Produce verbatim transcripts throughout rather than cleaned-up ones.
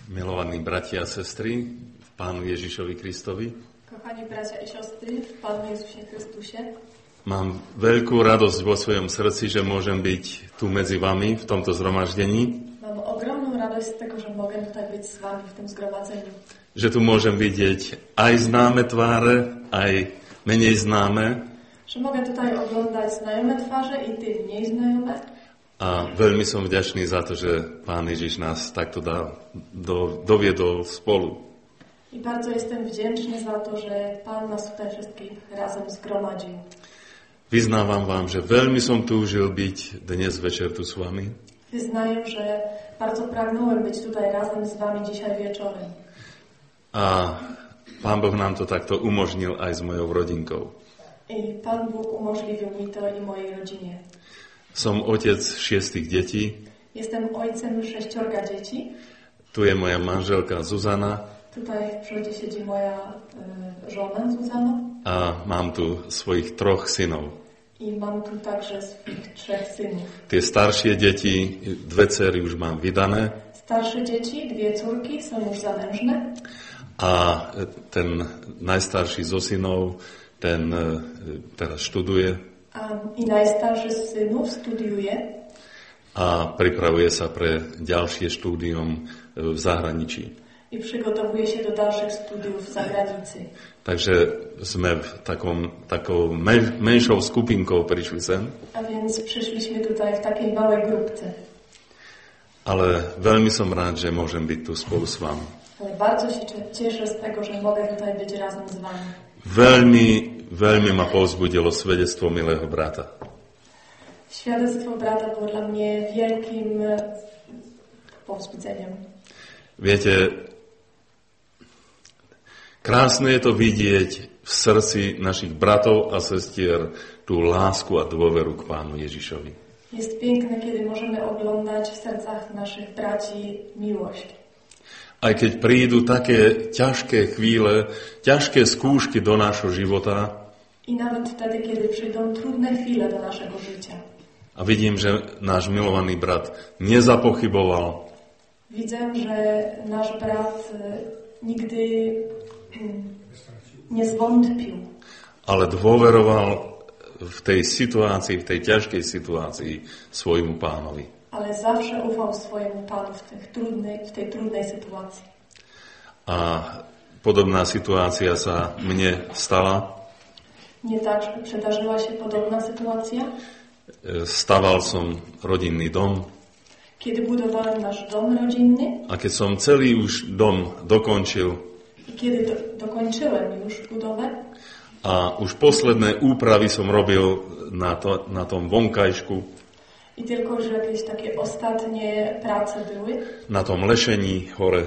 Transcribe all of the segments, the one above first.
Milovaní bratia a sestry v Pánu Ježišovi Kristovi. Kochani bracia i siostry w Panu Jezusie Chrystusie. Mám veľkú radosť vo svojom srdci, že môžem byť tu medzi vami v tomto zhromaždení. Mam ogromną radość z tego, że mogę tutaj być z wami w tym zgromadzeniu. Že tu môžem vidieť aj známe tváre, aj menej známe. Że mogę tutaj oglądać znajome twarze i te mniej znajome. A veľmi som vďačný za to, že Pán Ježiš nás takto dá, do, doviedol spolu. I bardzo jestem wdzięczny za to, że Pan nas tutaj wszystkich razem zgromadził. Vyznávam vám, že veľmi som túžil byť dnes večer tu s vami. Wyznaję, że bardzo pragnąłem być tutaj razem z wami dzisiaj wieczorem. A Pán Boh nám to takto umožnil aj s mojou rodinkou. I Pan Bóg umożliwił mi to i mojej rodzinie. Som otec šiestich detí. Jestem ojcem sześciorga dzieci. Tu je moja manželka Zuzana. Tutaj w przodzie siedzi moja y, żona Zuzana. A mám tu svojich troch synov. I mam tu także swoich trzech synów. Tie staršie deti, dve dcery už mám vydané. Starsze dzieci, dwie córki są już zamężne. A ten najstarší zo synov, ten teraz študuje. A i najstarszy z synów studiuje. A pripravuje sa pre ďalšie štúdium v zahraničí. I przygotowuje się do dalszych studiów w zagranicy. Takže sme v takom, takou menšou skupinkou prišli sem. A więc przyszliśmy tutaj w takiej małej grupce. Ale veľmi som rád, že môžem byť tu spolu s vami. Ale bardzo się cieszę z tego, że mogę tutaj być razem z wami. Veľmi, veľmi ma povzbudilo svedectvo milého brata. Świadectwo brata było dla mnie wielkim povzbudzeniem. Viete, krásne je to vidieť v srdci našich bratov a sestier tú lásku a dôveru k Pánu Ježišovi. Jest piękne, kiedy możemy oglądać w sercach naszych braci miłość. Aj keď prídu také ťažké chvíle, ťažké skúšky do nášho života. I nawet wtedy, kiedy przyjdą trudne chwile do naszego życia. A vidím, že náš milovaný brat nezapochyboval. Widzę, że nasz brat nigdy nie zwątpił. Ale dôveroval v tej situácii, v tej ťažkej situácii svojmu Pánovi. Ale zawsze ufał swojemu Panu w, tych trudnej, w tej trudnej sytuacji. A podobná situácia sa mne stala. Nie tak, że przydarzyła się podobna sytuacja? Staval som rodinný dom. Kiedy budowałem nasz dom rodzinny. A keď som celý už dom dokončil. I kiedy do, dokończyłem już budowę. A už posledné úpravy som robil na, to, na tom vonkajšku. I tylko, że jakieś takie ostatnie prace były. Na tom lešení hore.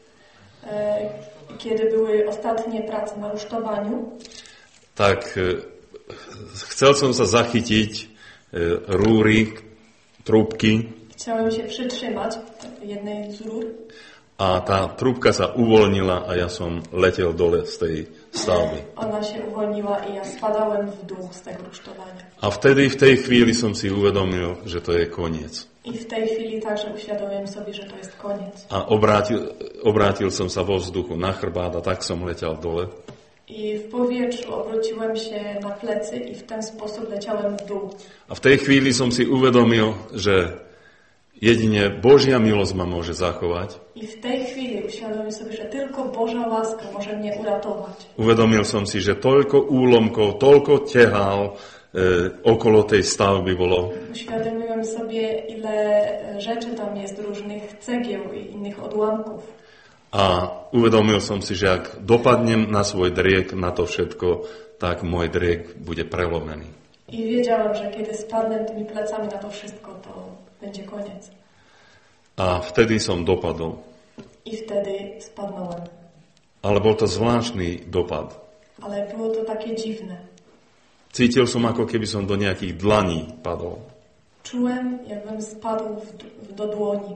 E, kiedy były ostatnie prace na rusztowaniu. Tak e, chcel som sa zachytiť e, rúry, trúbky. Chciałem się przytrzymać jednej z rur. A tá trúbka sa uvoľnila a ja som letel dole z tej stavby. Ona się uwolniła i ja spadałem w dół z tego rusztowania. A vtedy, v tej chvíli som si uvedomil, že to je koniec. I w tej chwili także uświadomiłem sobie, że to jest koniec. A obrátil, obrátil som sa vo vzduchu na chrbát a tak som letel dole. I w powietrzu obróciłem się na plecy i w ten sposób leciałem w dół. A v tej chvíli som si uvedomil, že jedine Božia milosť ma môže zachovať. I w tej chwili uświadomiłem sobie, że tylko Boża łaska może mnie uratować. Uvedomil som si, že toľko úlomkov, toľko tehál e, okolo tej stavby bolo. Uświadomiłem sobie, ile rzeczy tam jest, różnych cegieł i innych odłamków. A uvedomil som si, že ak dopadnem na svoj driek, na to všetko, tak môj driek bude prelomený. I wiedziałem, że kiedy spadnę tymi plecami na to wszystko, to będzie koniec. A vtedy som dopadol. I wtedy spadnąłem. Ale bol to zvláštny dopad. Ale było to takie dziwne. Cítil som, ako keby som do nejakých dlaní padol. Czułem, jakbym spadł w, w, do dłoni.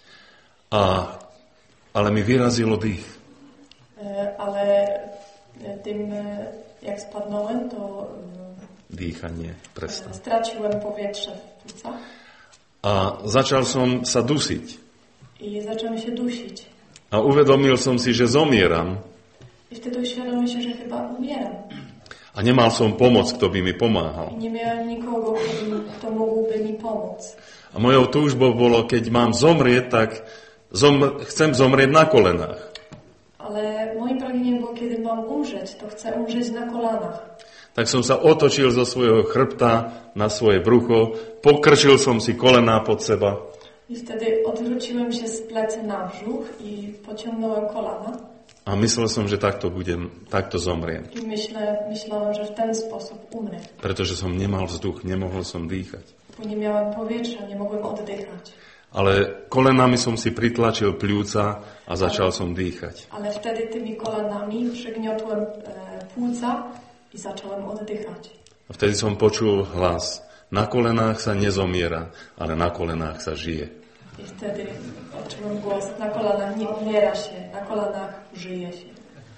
A, ale mi vyrazilo dých. E, ale tym, jak spadnąłem, to Dýchanie prestalo. straciłem powietrze w płucach. A začal som sa dusiť. I zacząłem się dusić. A uvedomil som si, že zomieram. I wtedy uświadomiłem się, że chyba umieram. A nemal som pomoc, kto by mi pomáhal. I nie miałem nikogo, kto, kto mógłby mi pomóc. A mojou túžbou bolo, keď mám zomrieť, tak zom, chcem zomrieť na kolenách. Ale moim pragnieniem było, kiedy mam umrzeć, to chcę umrzeć na kolanach. Tak som sa otočil zo svojho chrbta na svoje brucho, pokrčil som si kolená pod seba. I wtedy odwróciłem się z plecy na brzuch i pociągnąłem kolana. A myslel som, že takto budem, takto zomriem. I myślę, myślałem, że w ten sposób umrę. Pretože som nemal vzduch, nemohol som dýchať. Bo nie miałem powietrza, nie mogłem oddychać. Ale kolenami som si pritlačil pľúca a začal som dýchať. Ale wtedy tymi kolanami przygniotłem e, płuca i zacząłem oddychać. A vtedy som počul hlas. Na kolenách sa nezomiera, ale na kolenách sa žije. I wtedy odczułem głos, na kolanach nie umiera się, na kolanach żyje się.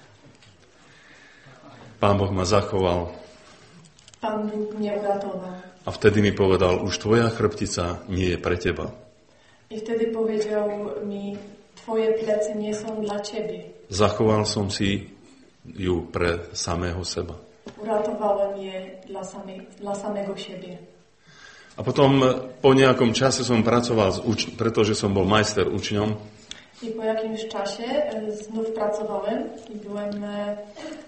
Pán Boh ma zachoval. Pan Bóg mnie uratował. A vtedy mi povedal, už tvoja chrbtica nie je pre teba. I wtedy powiedział mi, twoje plecy nie są dla ciebie. Zachoval som si ju pre samého seba. Uratowałem je dla, samej, dla samego siebie. A potom po nejakom čase som pracoval, s uč- pretože som bol majster učňom. I po jakimś czasie e, znów pracowałem i byłem e, e,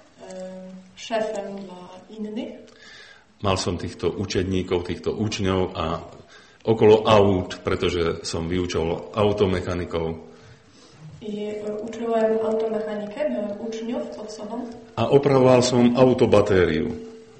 szefem dla innych. Mal som týchto učedníkov, týchto učňov a okolo aut, pretože som vyučoval automechanikov. I e, uczyłem automechanikę, miałem uczniów pod sobą. A opravoval som autobatériu.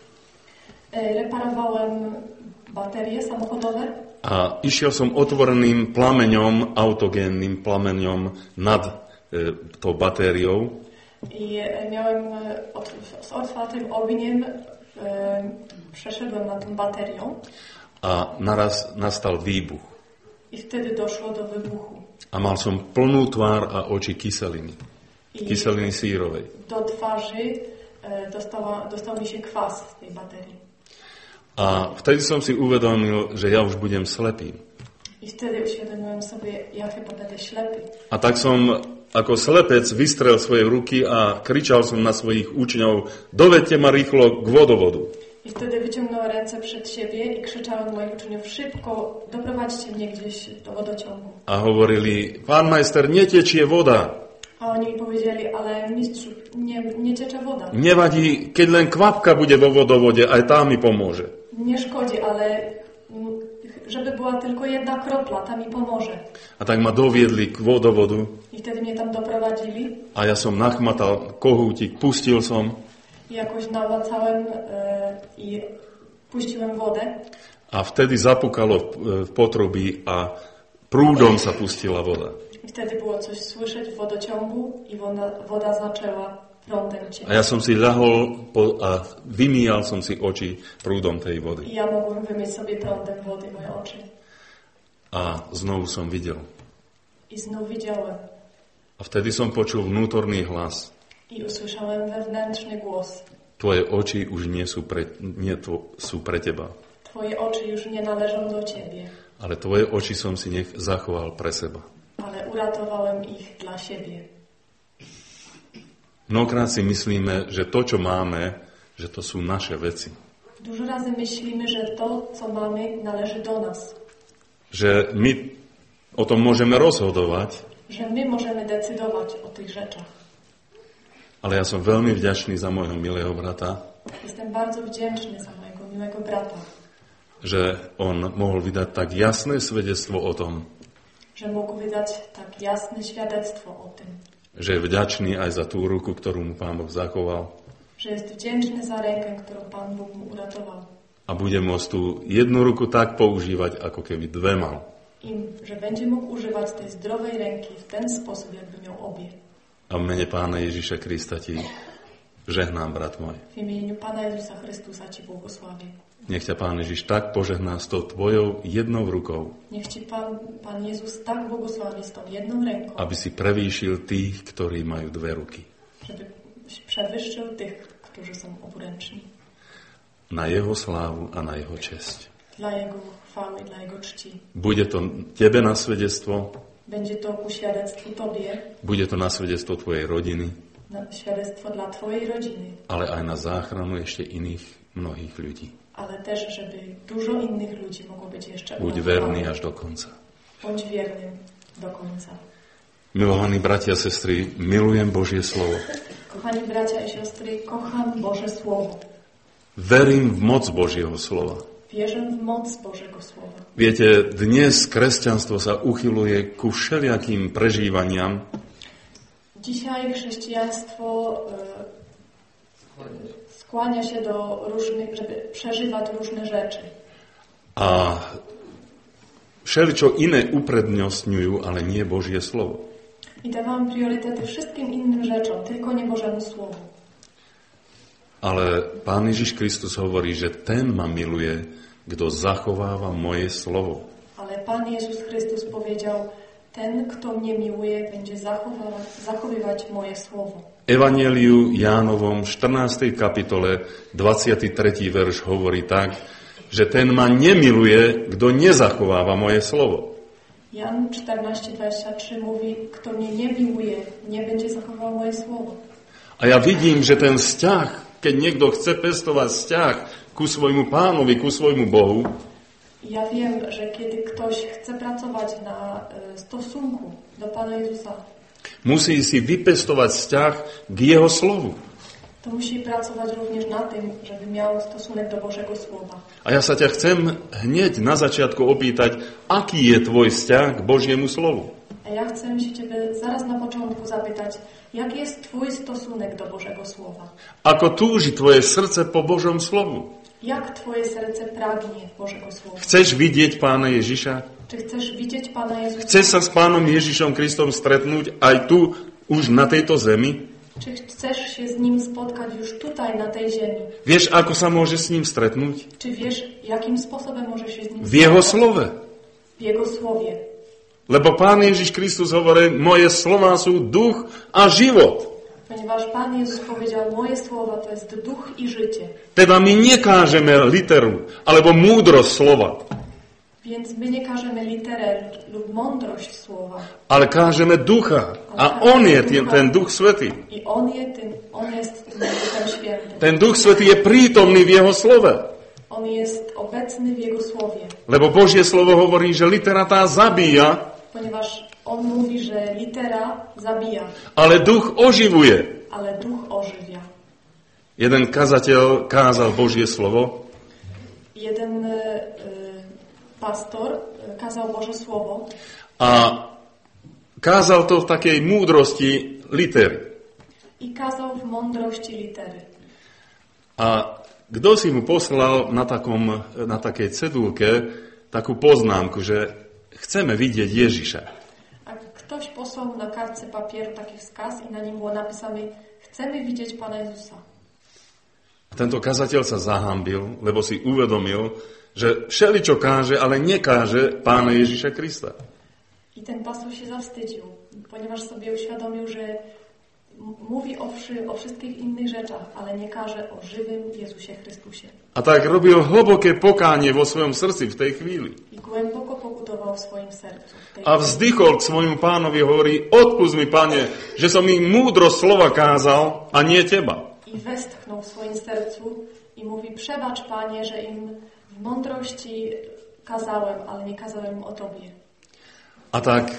E, reparowałem baterie samochodowe. A išiel som otvoreným plameňom, autogénnym plameňom nad e, tou batériou. I e, miałem e, od, z otwartym ogniem e, przeszedłem nad tą baterią. A naraz nastal výbuch. I wtedy doszło do wybuchu. A mal som plnú tvár a oči kyseliny. I Kyseliny sírovej. do twarzy e, dostała, dostał mi się kwas z tej baterii. A vtedy som si uvedomil, že ja už budem slepý. I wtedy uświadomiłem sobie, ja chyba będę ślepy. A tak som ako slepec vystrel svoje ruky a kričal som na svojich učňov, dovedte ma rýchlo k vodovodu. I wtedy wyciągnąłem ręce przed siebie i krzyczałem do moich uczniów, szybko, doprowadźcie mnie gdzieś do wodociągu. A hovorili, pán majster, netečie voda. A oni mi powiedzieli, ale mistrzu, nie, nie ciecze woda. Nevadí, keď len kvapka bude vo vodovode, aj tá mi pomôže. Nie szkodzi, ale mm, żeby była tylko jedna kropla, ta mi pomoże. A tak ma doviedli k vodovodu I wtedy mnie tam doprowadzili a ja som nachmatal kohútik, pustil som i jakoś namacałem e, i puściłem wodę. a vtedy zapukalo v, v potrubí a prúdom sa pustila voda. I wtedy było coś słyszeć w wodociągu i woda, woda zaczęła prądem ciec. A ja som si ľahol po, a vymýjal som si oči prúdom tej vody. I ja mogłem wymyć sobie prądem wody moje oczy. A znovu som videl. I znów widziałem. A vtedy som počul vnútorný hlas. I usłyszałem wewnętrzny głos. Tvoje oči už nie sú pre, nie to, sú pre teba. Twoje oczy już nie należą do ciebie. Ale tvoje oči som si nech zachoval pre seba. Ale uratowałem ich dla siebie. Mnohokrát si myslíme, že to, čo máme, že to sú naše veci. Dużo razy myślimy, że to, co mamy, należy do nas. Že my o tom môžeme rozhodovať, Że my możemy decydować o tych rzeczach. ale ja som veľmi vďačný za môjho milého brata, Jestem bardzo wdzięczny za mojego miłego brata, že on mohol vydať tak jasné svedectvo o tom, że mógł wydać tak jasne świadectwo o tym. že je vďačný aj za tú ruku, ktorú mu Pán Boh zachoval Że jest wdzięczny za rękę, którą Pan Bóg mu uratował. a bude môcť tú jednu ruku tak používať, ako keby dve mal. I że będzie mógł używać tej zdrowej ręki w ten sposób, jakby miał obie. A v mene Pána Ježiša Krista ti žehnám, brat môj. W imieniu Pana Jezusa Chrystusa Ci błogosławię. Nech ťa Pán Ježiš tak požehná s tou tvojou jednou rukou, Niech Ci Pan, Pan Jezus tak błogosławi z tą jedną ręką, aby si prevýšil tých, ktorí majú dve ruky. żeby przewyższył tych, którzy są oburęczni. Na jeho slávu a na jeho česť. Dla Jego chwały, dla Jego czci. Bude to tebe na svedectvo, Będzie to ku świadectwu Tobie. Bude to na svedectvo tvojej rodiny. Na świadectwo dla Twojej rodziny. Ale aj na záchranu ešte iných mnohých ľudí. Ale też, żeby dużo innych ludzi mogło być jeszcze Buď verný až do konca. Bądź wiernym do końca. Milovaní bratia a sestry, milujem Božie slovo. Kochani bracia i siostry, kocham Boże Słowo. Verím v moc Božieho slova. Wierzę w moc Bożego Słowa. Viete, dnes kresťanstvo sa uchyluje ku všelijakým prežívaniam. Dzisiaj chrześcijaństwo y, skłania się do różnych, żeby przeżywać różne rzeczy. A všeličo iné uprednostňujú, ale nie Božie slovo. I dawałam priorytety wszystkim innym rzeczom, tylko nie Bożemu Słowu. Ale Pán Ježiš Kristus hovorí, že ten ma miluje, kto zachováva moje slovo. Ale Pan Jezus Chrystus powiedział, ten, kto mnie miłuje, będzie zachowywać, zachowywać moje słowo. Evangeliu Jánovom štrnástej kapitole dvadsiaty tretí verš hovorí tak, že ten ma nemiluje, kto nezachováva moje slovo. Jan czternaście dwadzieścia trzy mówi, kto mnie nie miłuje, nie będzie zachował moje słowo. A ja vidím, že ten vzťah, keď niekto chce pestovať vzťah ku svojmu Pánovi, ku svojmu Bohu, ja wiem, że kiedy ktoś chce pracować na y, stosunku do Pana Jezusa, musí si vypestovať vzťah k Jeho slovu. to musi pracować również na tym, żeby miał stosunek do Bożego Słowa. A ja sa ťa chcem hneď na začiatku opýtať, aký je tvoj vzťah k Božiemu slovu? A ja chcę się Ciebie zaraz na początku zapytać, jaki jest Twój stosunek do Bożego Słowa? Ako túži tvoje srdce po Božom slovu? Jak Twoje serce pragnie Bożego Słowa? Chceš vidieť Pána Ježiša? Czy chcesz widzieć Pana Jezusa? Chceš sa s Pánom Ježišom Kristom stretnúť aj tu, už na tejto zemi? Czy chcesz się z Nim spotkać już tutaj, na tej ziemi? Vieš, ako sa môže s ním stretnúť? Czy wiesz, jakim sposobem możesz się z Nim V Jeho spotkać? slove. W Jego Słowie. Lebo Pán Ježiš Kristus hovorí, moje slová sú duch a život. Ponieważ Pan Jezus powiedział, moje słowa to jest duch i życie. Teda my nekážeme literu, alebo múdrosť slova, Więc my nie każemy literę lub mądrość słowa. ale kážeme ducha. A On je ten, ten Duch Svätý. I On, je tym, on jest tym Duchem Świętym. Ten Duch Svätý je prítomný v Jeho slove. On jest obecny w Jego Słowie. Lebo Božie slovo hovorí, že litera tá zabíja, Ponieważ On mówi, że litera zabija, ale duch oživuje. ale duch ożywia. Jeden kazateľ kázal Božie slovo Jeden y, pastor y, kazał Boże Słowo a kázal to v takej múdrosti litery. i kazał w mądrości litery. A kto si mu poslal na, takom, na takej cedulke takú poznámku, že chceme vidieť Ježiša. A ktoś posłał na kartce papieru taki wskaz i na nim było napisane: chcemy widzieć Pana Jezusa. A tento kazateľ sa zahambil, lebo si uvedomil, že všeličo káže, ale nekáže Pána Ježiša Krista. I ten pastor się zawstydził, ponieważ sobie uświadomił, że m- mówi o, wszy, o wszystkich innych rzeczach, ale nie każe o żywym Jezusie Chrystusie. A tak robil hlboké pokánie vo svojom srdci v tej chvíli. I głęboko pokutował w swoim sercu. W tej A vzdychol k svojmu pánovi, hovorí, odpust mi, Pane, že som im múdro slova kázal a nie teba. I westchnął w swoim sercu i mówi: przebacz, Panie, że im w mądrości kazałem, ale nie kazałem im o Tobie. A tak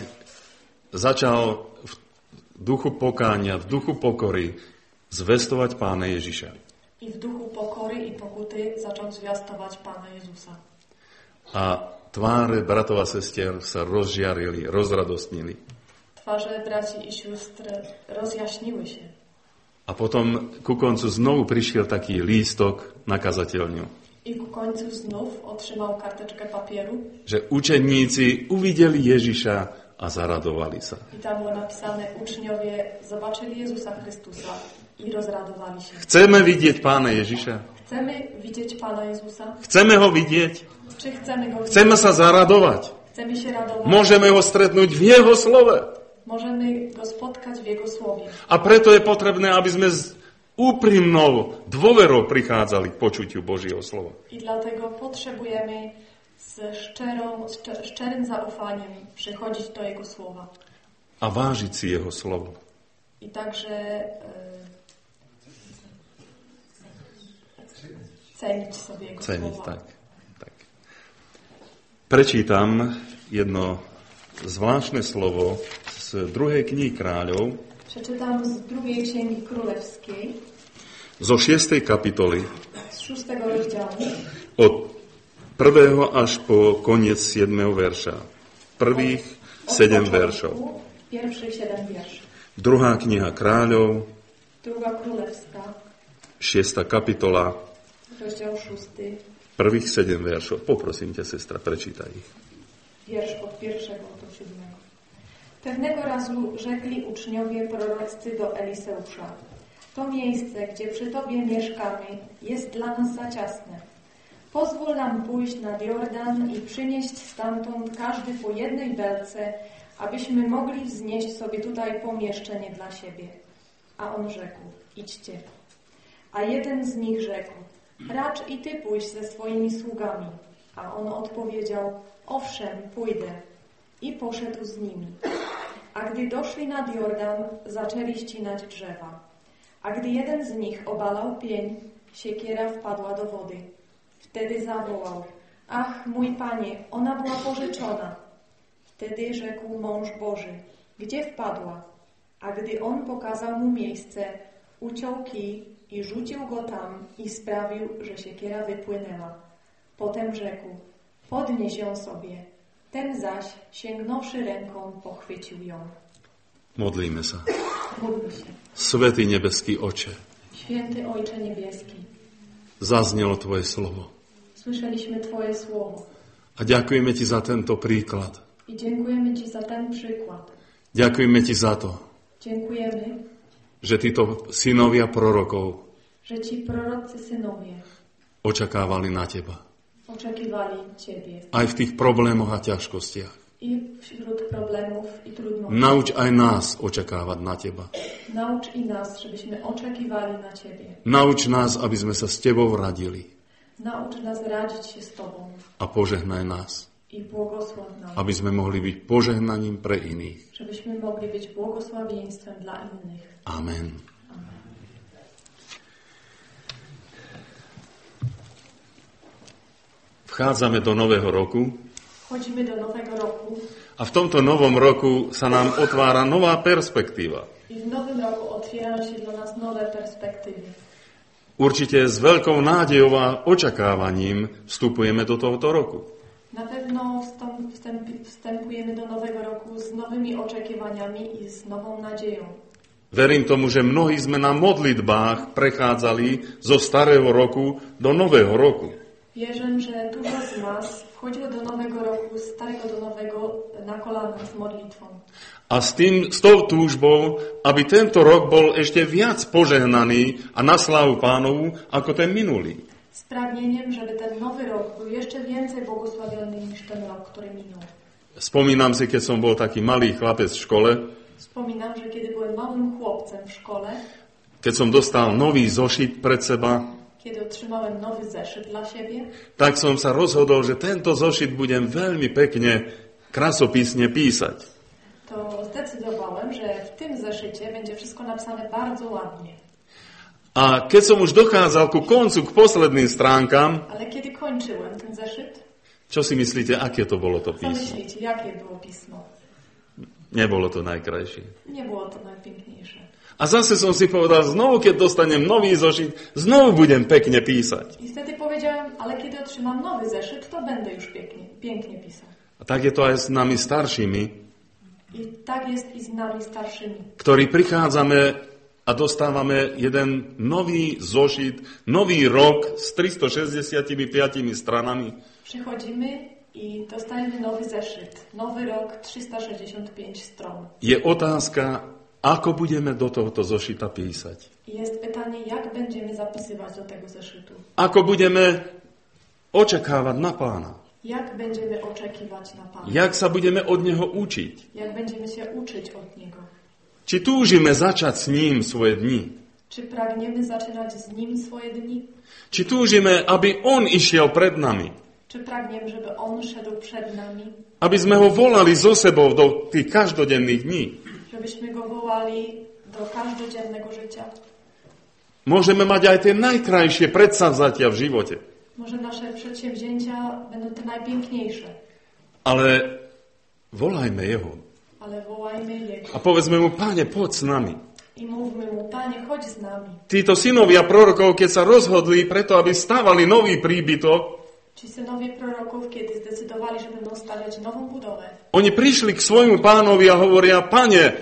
začal v duchu pokánia, v duchu pokory zvestovať Pána Ježiša. I w duchu pokory i pokuty zaczął zwiastować Pana Jezusa. A tváre bratov a sestier sa rozžiarili, rozradostnili. Twarze braci i sióstr rozjaśniły się. A potom ku koncu znovu prišiel taký lístok na kazateľňu, I ku końcu znów otrzymał karteczkę papieru že učeníci uvideli Ježiša a zaradovali sa. i tam było napisane: uczniowie zobaczyli Jezusa Chrystusa i rozradowali się. Chceme vidieť Pána Ježiša? Chcemy widzieć Pana Jezusa? Chceme ho vidieť? Czy chcemy Go widzieć? Chceme sa zaradovať? Chcemy się radować? Môžeme ho stretnúť v Jeho slove. Możemy Go spotkać w Jego Słowie. A preto je potrebné, aby sme s úprimnou dôverou prichádzali k počutiu Božieho slova. I dlatego potrzebujemy z, szczerą, z szczer- szczerym zaufaniem przychodzić do Jego słowa. A vážiť si Jeho slovo. I także e, cenić sobie Jego Ceniť, słowa. tak, tak. Prečítam jedno zvláštne slovo z druhej knihy Kráľov, Przeczytam z drugiej Księgi Królewskiej, zo šiestej kapitoly, z szóstego rozdziału, od prvého až po koniec siedmeho verša. Prvých od sedem początku, veršov. Pierwszych siedem wierszy. Druhá kniha Kráľov, Druga Królewska, šiesta kapitola, rozdział szósty, prvých sedem veršov. Poprosím ťa, sestra, prečítaj ich. wiersz od pierwszego do siódmego. Pewnego razu rzekli uczniowie proroccy do Eliseusza: to miejsce, gdzie przy Tobie mieszkamy, jest dla nas za ciasne. Pozwól nam pójść nad Jordan i przynieść stamtąd każdy po jednej belce, abyśmy mogli wznieść sobie tutaj pomieszczenie dla siebie. A on rzekł: idźcie. A jeden z nich rzekł: racz i Ty pójść ze swoimi sługami. A on odpowiedział: owszem, pójdę. I poszedł z nimi. A gdy doszli nad Jordan, zaczęli ścinać drzewa. A gdy jeden z nich obalał pień, siekiera wpadła do wody. Wtedy zawołał: ach, mój panie, ona była pożyczona. Wtedy rzekł mąż Boży: gdzie wpadła? A gdy on pokazał mu miejsce, uciął kij i rzucił go tam i sprawił, że siekiera wypłynęła. Potem rzekł: podnieś ją sobie. Ten zaś, sięgnąwszy ręką, pochwycił ją. Modlíme sa. Módl się. Svätý nebeský Oče, Święty Ojcze Niebieski, zaznelo Tvoje slovo. słyszeliśmy Twoje słowo A ďakujeme Ti za tento príklad. i dziękujemy Ci za ten przykład. Ďakujeme Ti za to, Dziękujemy, že títo synovia prorokov że Ci prorocy synowie očakávali na Teba. oczekiwali Ciebie Aj v tých problémoch a ťažkostiach. i wśród problemów i trudności. Nauč aj nás očakávať na Teba. Naucz i nas, żebyśmy oczekiwali na Ciebie. Nauč nás, aby sme sa s Tebou radili. Naucz nas radzić się z Tobą A požehnaj nás, i błogosław nas, aby sme mohli byť požehnaním pre iných. żebyśmy mogli być błogosławieństwem dla innych. Amen. Amen. Vchádzame do nového roku Wchodzimy do nowego roku a v tomto novom roku sa nám otvára nová perspektíva. i w nowym roku otwierają się dla nas nowe perspektywy. Určite s veľkou nádejou a očakávaním vstupujeme do tohoto roku. Na pewno wstąp, wstęp, wstępujemy do nowego roku z nowymi oczekiwaniami i z nową nadzieją. Verím tomu, že mnohí sme na modlitbách prechádzali zo starého roku do nového roku. Wierzę, że dużo z nas wchodziło do nowego roku, z starego do nowego na kolanach z modlitwą. A s tým, s tou túžbou, aby tento rok bol ešte viac požehnaný a na slávu Pánovu ako ten minulý. Z pragnieniem, żeby ten nowy rok był jeszcze więcej błogosławiony niż ten rok, który minął. Spomínam si, keď som bol taký malý chlapec v škole, Wspominam, że kiedy byłem małym chłopcem w szkole, keď som dostal nový zošit pred seba, kiedy otrzymałem nowy zeszyt dla siebie, tak som sa rozhodol, že tento zošit budem veľmi pekne, krasopisne písať. to zdecydowałem, że w tym zeszycie będzie wszystko napisane bardzo ładnie. A keď som už dochádzal ku koncu, k posledným stránkam, Ale kiedy kończyłem ten zeszyt, čo si myslíte, aké to bolo to co písmo? myślicie, jakie było pismo? Nebolo to najkrajšie. Nie było to najpiękniejsze. A zase som si povedal, znovu, keď dostanem nový zošit, znovu budem pekne písať. I wtedy powiedziałem, ale kiedy otrzymam nowy zeszyt, to będę już pięknie, pięknie pisał. A tak je to aj s nami staršími, I tak jest i z nami starszymi, ktorí prichádzame a dostávame jeden nový zošit, nový rok s tristošesťdesiatpäť stranami. Przychodzimy i dostajemy nowy zeszyt. Nowy rok, trzysta sześćdziesiąt pięć stron. Je otázka, ako budeme do tohoto zošita písať. I jest pytanie, jak będziemy zapisywać do tego zeszytu. Ako budeme očakávať na Pána. Jak będziemy oczekiwać na Pana. Jak sa budeme od Neho učiť. Jak będziemy się uczyć od Niego. Či túžime začať s ním svoje dni. Czy pragniemy zaczynać z Nim swoje dni? Či túžime, aby On išiel pred nami. Czy pragniemy, żeby On szedł przed nami? Aby sme ho volali zo sebou do tých každodenných dní. Żebyśmy Go wołali do każdodziennego życia. Môžeme mať aj tie najkrajšie predsavzatia v živote. Może nasze przedsięwzięcia będą te najpiękniejsze. Ale volajme Jeho. Ale wołajmy Jego. A povedzme mu, Pane, poď s nami. I mówmy Mu, Panie, chodź z nami. Títo synovia prorokov, keď sa rozhodli preto, aby stávali nový príbytok, Ci synowie proroków, kiedy zdecydowali, że będą stawiać nową budowę, oni prišli k svojmu pánovi a hovoria, Pane,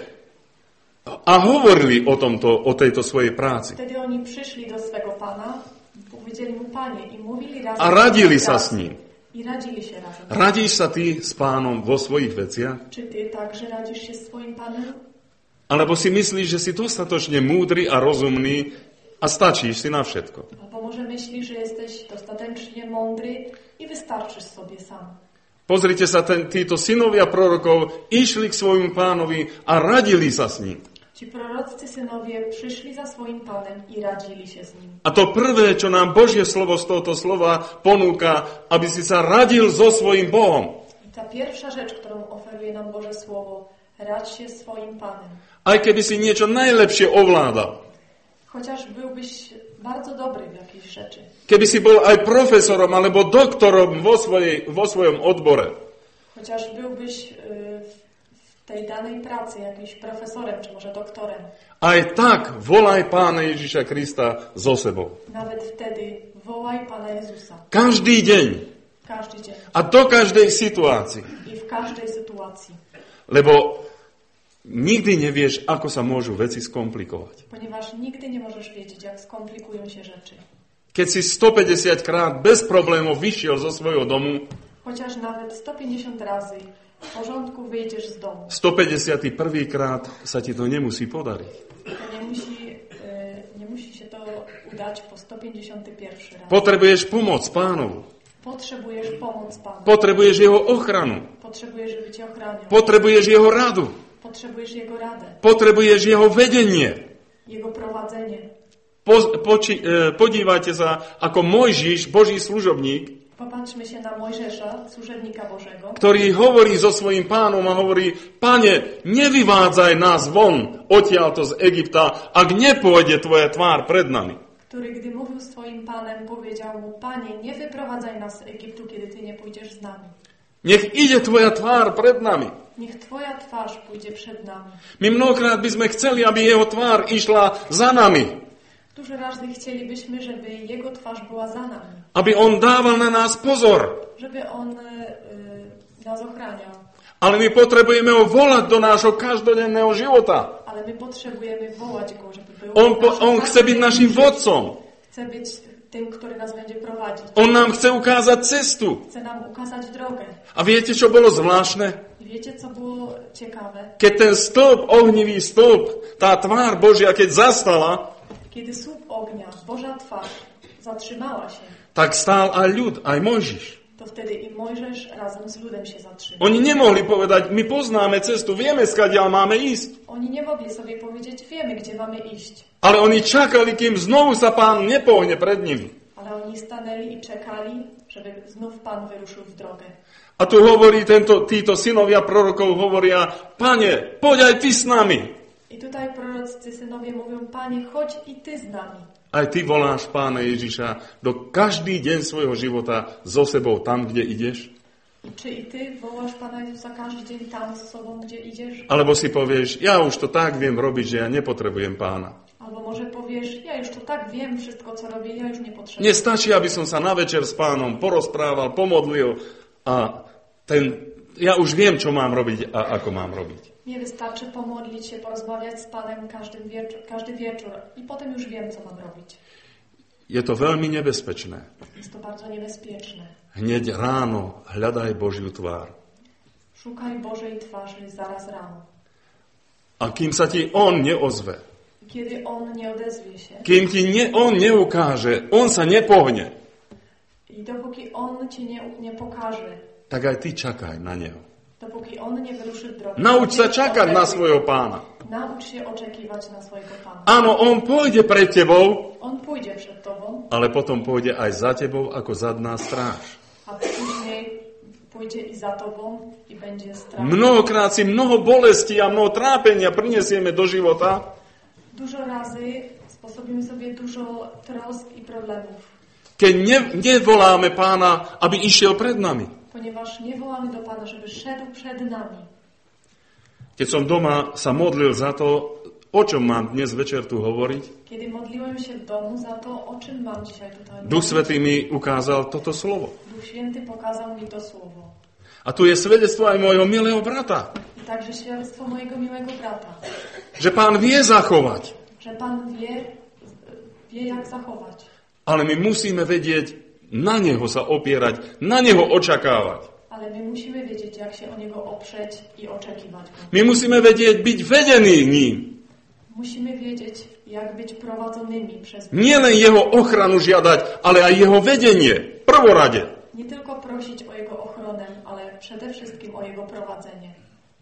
a hovorili o, tomto, o tejto svojej práci. wtedy oni przyszli do swego Pana, powiedzieli Mu, Panie, i mówili razem. A radili razem, sa s ním. I radzili się razem. Radíš sa ty s pánom vo svojich veciach? Czy Ty także radzisz się z swoim Panem? Alebo si myslíš, že si dostatočne múdry a rozumný a stačíš si na všetko? Albo może myślisz, że jesteś dostatecznie mądry i wystarczysz sobie sam. Pozrite sa, ten, títo synovia prorokov išli k svojmu pánovi a radili sa s ním. Ci proroccy synowie przyszli za swoim Panem i radzili się z Nim. A to prvé, čo nám Božie slovo z tohto slova ponúka, aby si sa radil so svojím Bohom. I ta pierwsza rzecz, którą oferuje nam Boże Słowo, radź się swoim Panem. Aj keby si niečo najlepšie ovládal. Chociaż byłbyś bardzo dobry w jakiejś rzeczy. Keby si bol aj profesorom alebo doktorom vo, svojej, vo svojom odbore. Chociaż byłbyś y, w tej danej pracy jakimś profesorem, czy może doktorem. Aj tak volaj Pána Ježiša Krista so sebou. Nawet wtedy wołaj Pana Jezusa. Každý deň. Każdy dzień. A do každej situácii. I w każdej sytuacji. Lebo nikdy nevieš, ako sa môžu veci skomplikovať. Ponieważ nigdy nie możesz wiedzieć, jak skomplikują się rzeczy. Keď si stopäťdesiat krát bez problémov vyšiel zo svojho domu, Chociaż nawet sto pięćdziesiąt razy w porządku wyjdziesz z domu. stopäťdesiaty prvý krát sa ti to nemusí podariť. To nie musi, y, nie musi się to udać po sto pięćdziesiąty pierwszy raz. Potrebuješ pomoc Pánovu. Potrzebujesz pomoc Pana. Potrebuješ Jeho ochranu. Potrzebujesz, żeby Cię ochraniał. Potrebuješ Jeho radu. Potrzebujesz Jego radę. Potrebuješ Jeho vedenie. Jego prowadzenie. Po, poči, e, podívajte sa, ako Mojžiš, Boží služobník, Popatrzmy się na Mojżesza, służebnika Bożego, ktorý hovorí so svojím pánom a hovorí, Pane, nevyvádzaj nás von odtiaľto z Egypta, ak nepôjde tvoja tvár pred nami. który gdy mówił swoim Panem, powiedział mu, Panie, nie wyprowadzaj nas z Egiptu, kiedy Ty nie pójdziesz z nami. Nech ide tvoja tvár pred nami. Niech Twoja twarz pójdzie przed nami. My mnohokrát by sme chceli, aby jeho tvár išla za nami. Dużo razy chcielibyśmy, żeby Jego twarz była za nami. Aby on dával na nás pozor. Żeby On y, nas ochraniał. Ale my potrebujeme ho volať do nášho každodenného života. Ale my potrzebujemy wołać Go, żeby był On, po, naszym on chce byť Panem. našim vodcom. Chce być tym, który nas będzie prowadzić. On nám chce ukázať cestu. Chce nam ukazać drogę. A viete, čo bolo zvláštne? I wiecie, co było ciekawe? Keď ten stĺp, ohnivý stĺp, tá tvár Božia, keď zastala, Kiedy słup ognia, Boża twarz, zatrzymała się, tak stál aj ľud, aj Mojžiš. to wtedy i Mojżesz razem z ludem się zatrzymał. Oni nemohli povedať, my poznáme cestu, vieme, skadiaľ máme ísť. Oni nie mogli sobie powiedzieć, wiemy, gdzie mamy iść. Ale oni čakali, kým znovu sa Pán nepohne pred nimi. Ale oni stanęli i czekali, żeby znów Pan wyruszył w drogę. A tu hovorí tento, títo synovia prorokov, hovoria, Pane, poď aj ty s nami. I tutaj proroccy synowie mówią, Panie, chodź i Ty z nami. Aj ty voláš Pána Ježiša do každý deň svojho života so sebou tam, kde ideš? I czy i Ty wołasz Pana Jezusa każdy dzień tam z sobą, gdzie idziesz? Alebo si povieš, ja už to tak viem robiť, že ja nepotrebujem Pána. Albo może powiesz, ja już to tak wiem wszystko, co robię, ja już nie potrzebuję. Mne stačí, aby som sa na večer s Pánom porozprával, pomodlil a ten, ja už viem, čo mám robiť a ako mám robiť. Nie wystarczy pomodlić się, porozmawiać z Panem każdy wieczór, każdy wieczór i potem już wiem, co mam robić. Je to veľmi nebezpečné. Jest to bardzo niebezpieczne. Hneď ráno hľadaj Božiu tvár. Szukaj Bożej twarzy zaraz rano. A kým sa ti On neozve, Kiedy On nie odezwie się kým ti ne, On neukáže, On sa nepohne, i dopóki On Ci nie, nie pokaże, tak aj ty čakaj na Neho. dopóki On nie wyruszy w drogę, Nauč sa ty čakať na oczekuj. svojho Pána. Naucz się oczekiwać na swojego Pana. Áno, On pôjde pred tebou, On pójdzie przed Tobą, ale potom pôjde aj za tebou ako zadná stráž. a później pójdzie i za tobą i będzie strach. Mnohokrát si mnoho bolesti a mnoho trápenia prinesieme do života. Dużo razy sposobimy sobie dużo trosk i problemów. Keď ne, nevoláme Pána, aby išiel pred nami. Ponieważ nie wołamy do Pana, żeby szedł przed nami. Keď som doma sa modlil za to, o čom mám dnes večer tu hovoriť, Kiedy modliłem się w domu za to, o czym mam dzisiaj tutaj Duch mówić, Svätý mi ukázal toto slovo. Duch Święty pokazał mi to słowo. A tu je svedectvo aj môjho milého brata, I także świadectwo mojego miłego brata, že Pán vie zachovať, że Pan wie, wie jak zachować. ale my musíme vedieť na Neho sa opierať, na Neho očakávať. Ale my musimy wiedzieć, jak się o Niego oprzeć i oczekiwać Go. My musíme vedieť byť vedení ním. Musimy wiedzieć, jak być prowadzonymi przez Niego. Nielen Jeho ochranu žiadať, ale aj Jeho vedenie. Prvorade. Nie tylko prosić o Jego ochronę, ale przede wszystkim o Jego prowadzenie.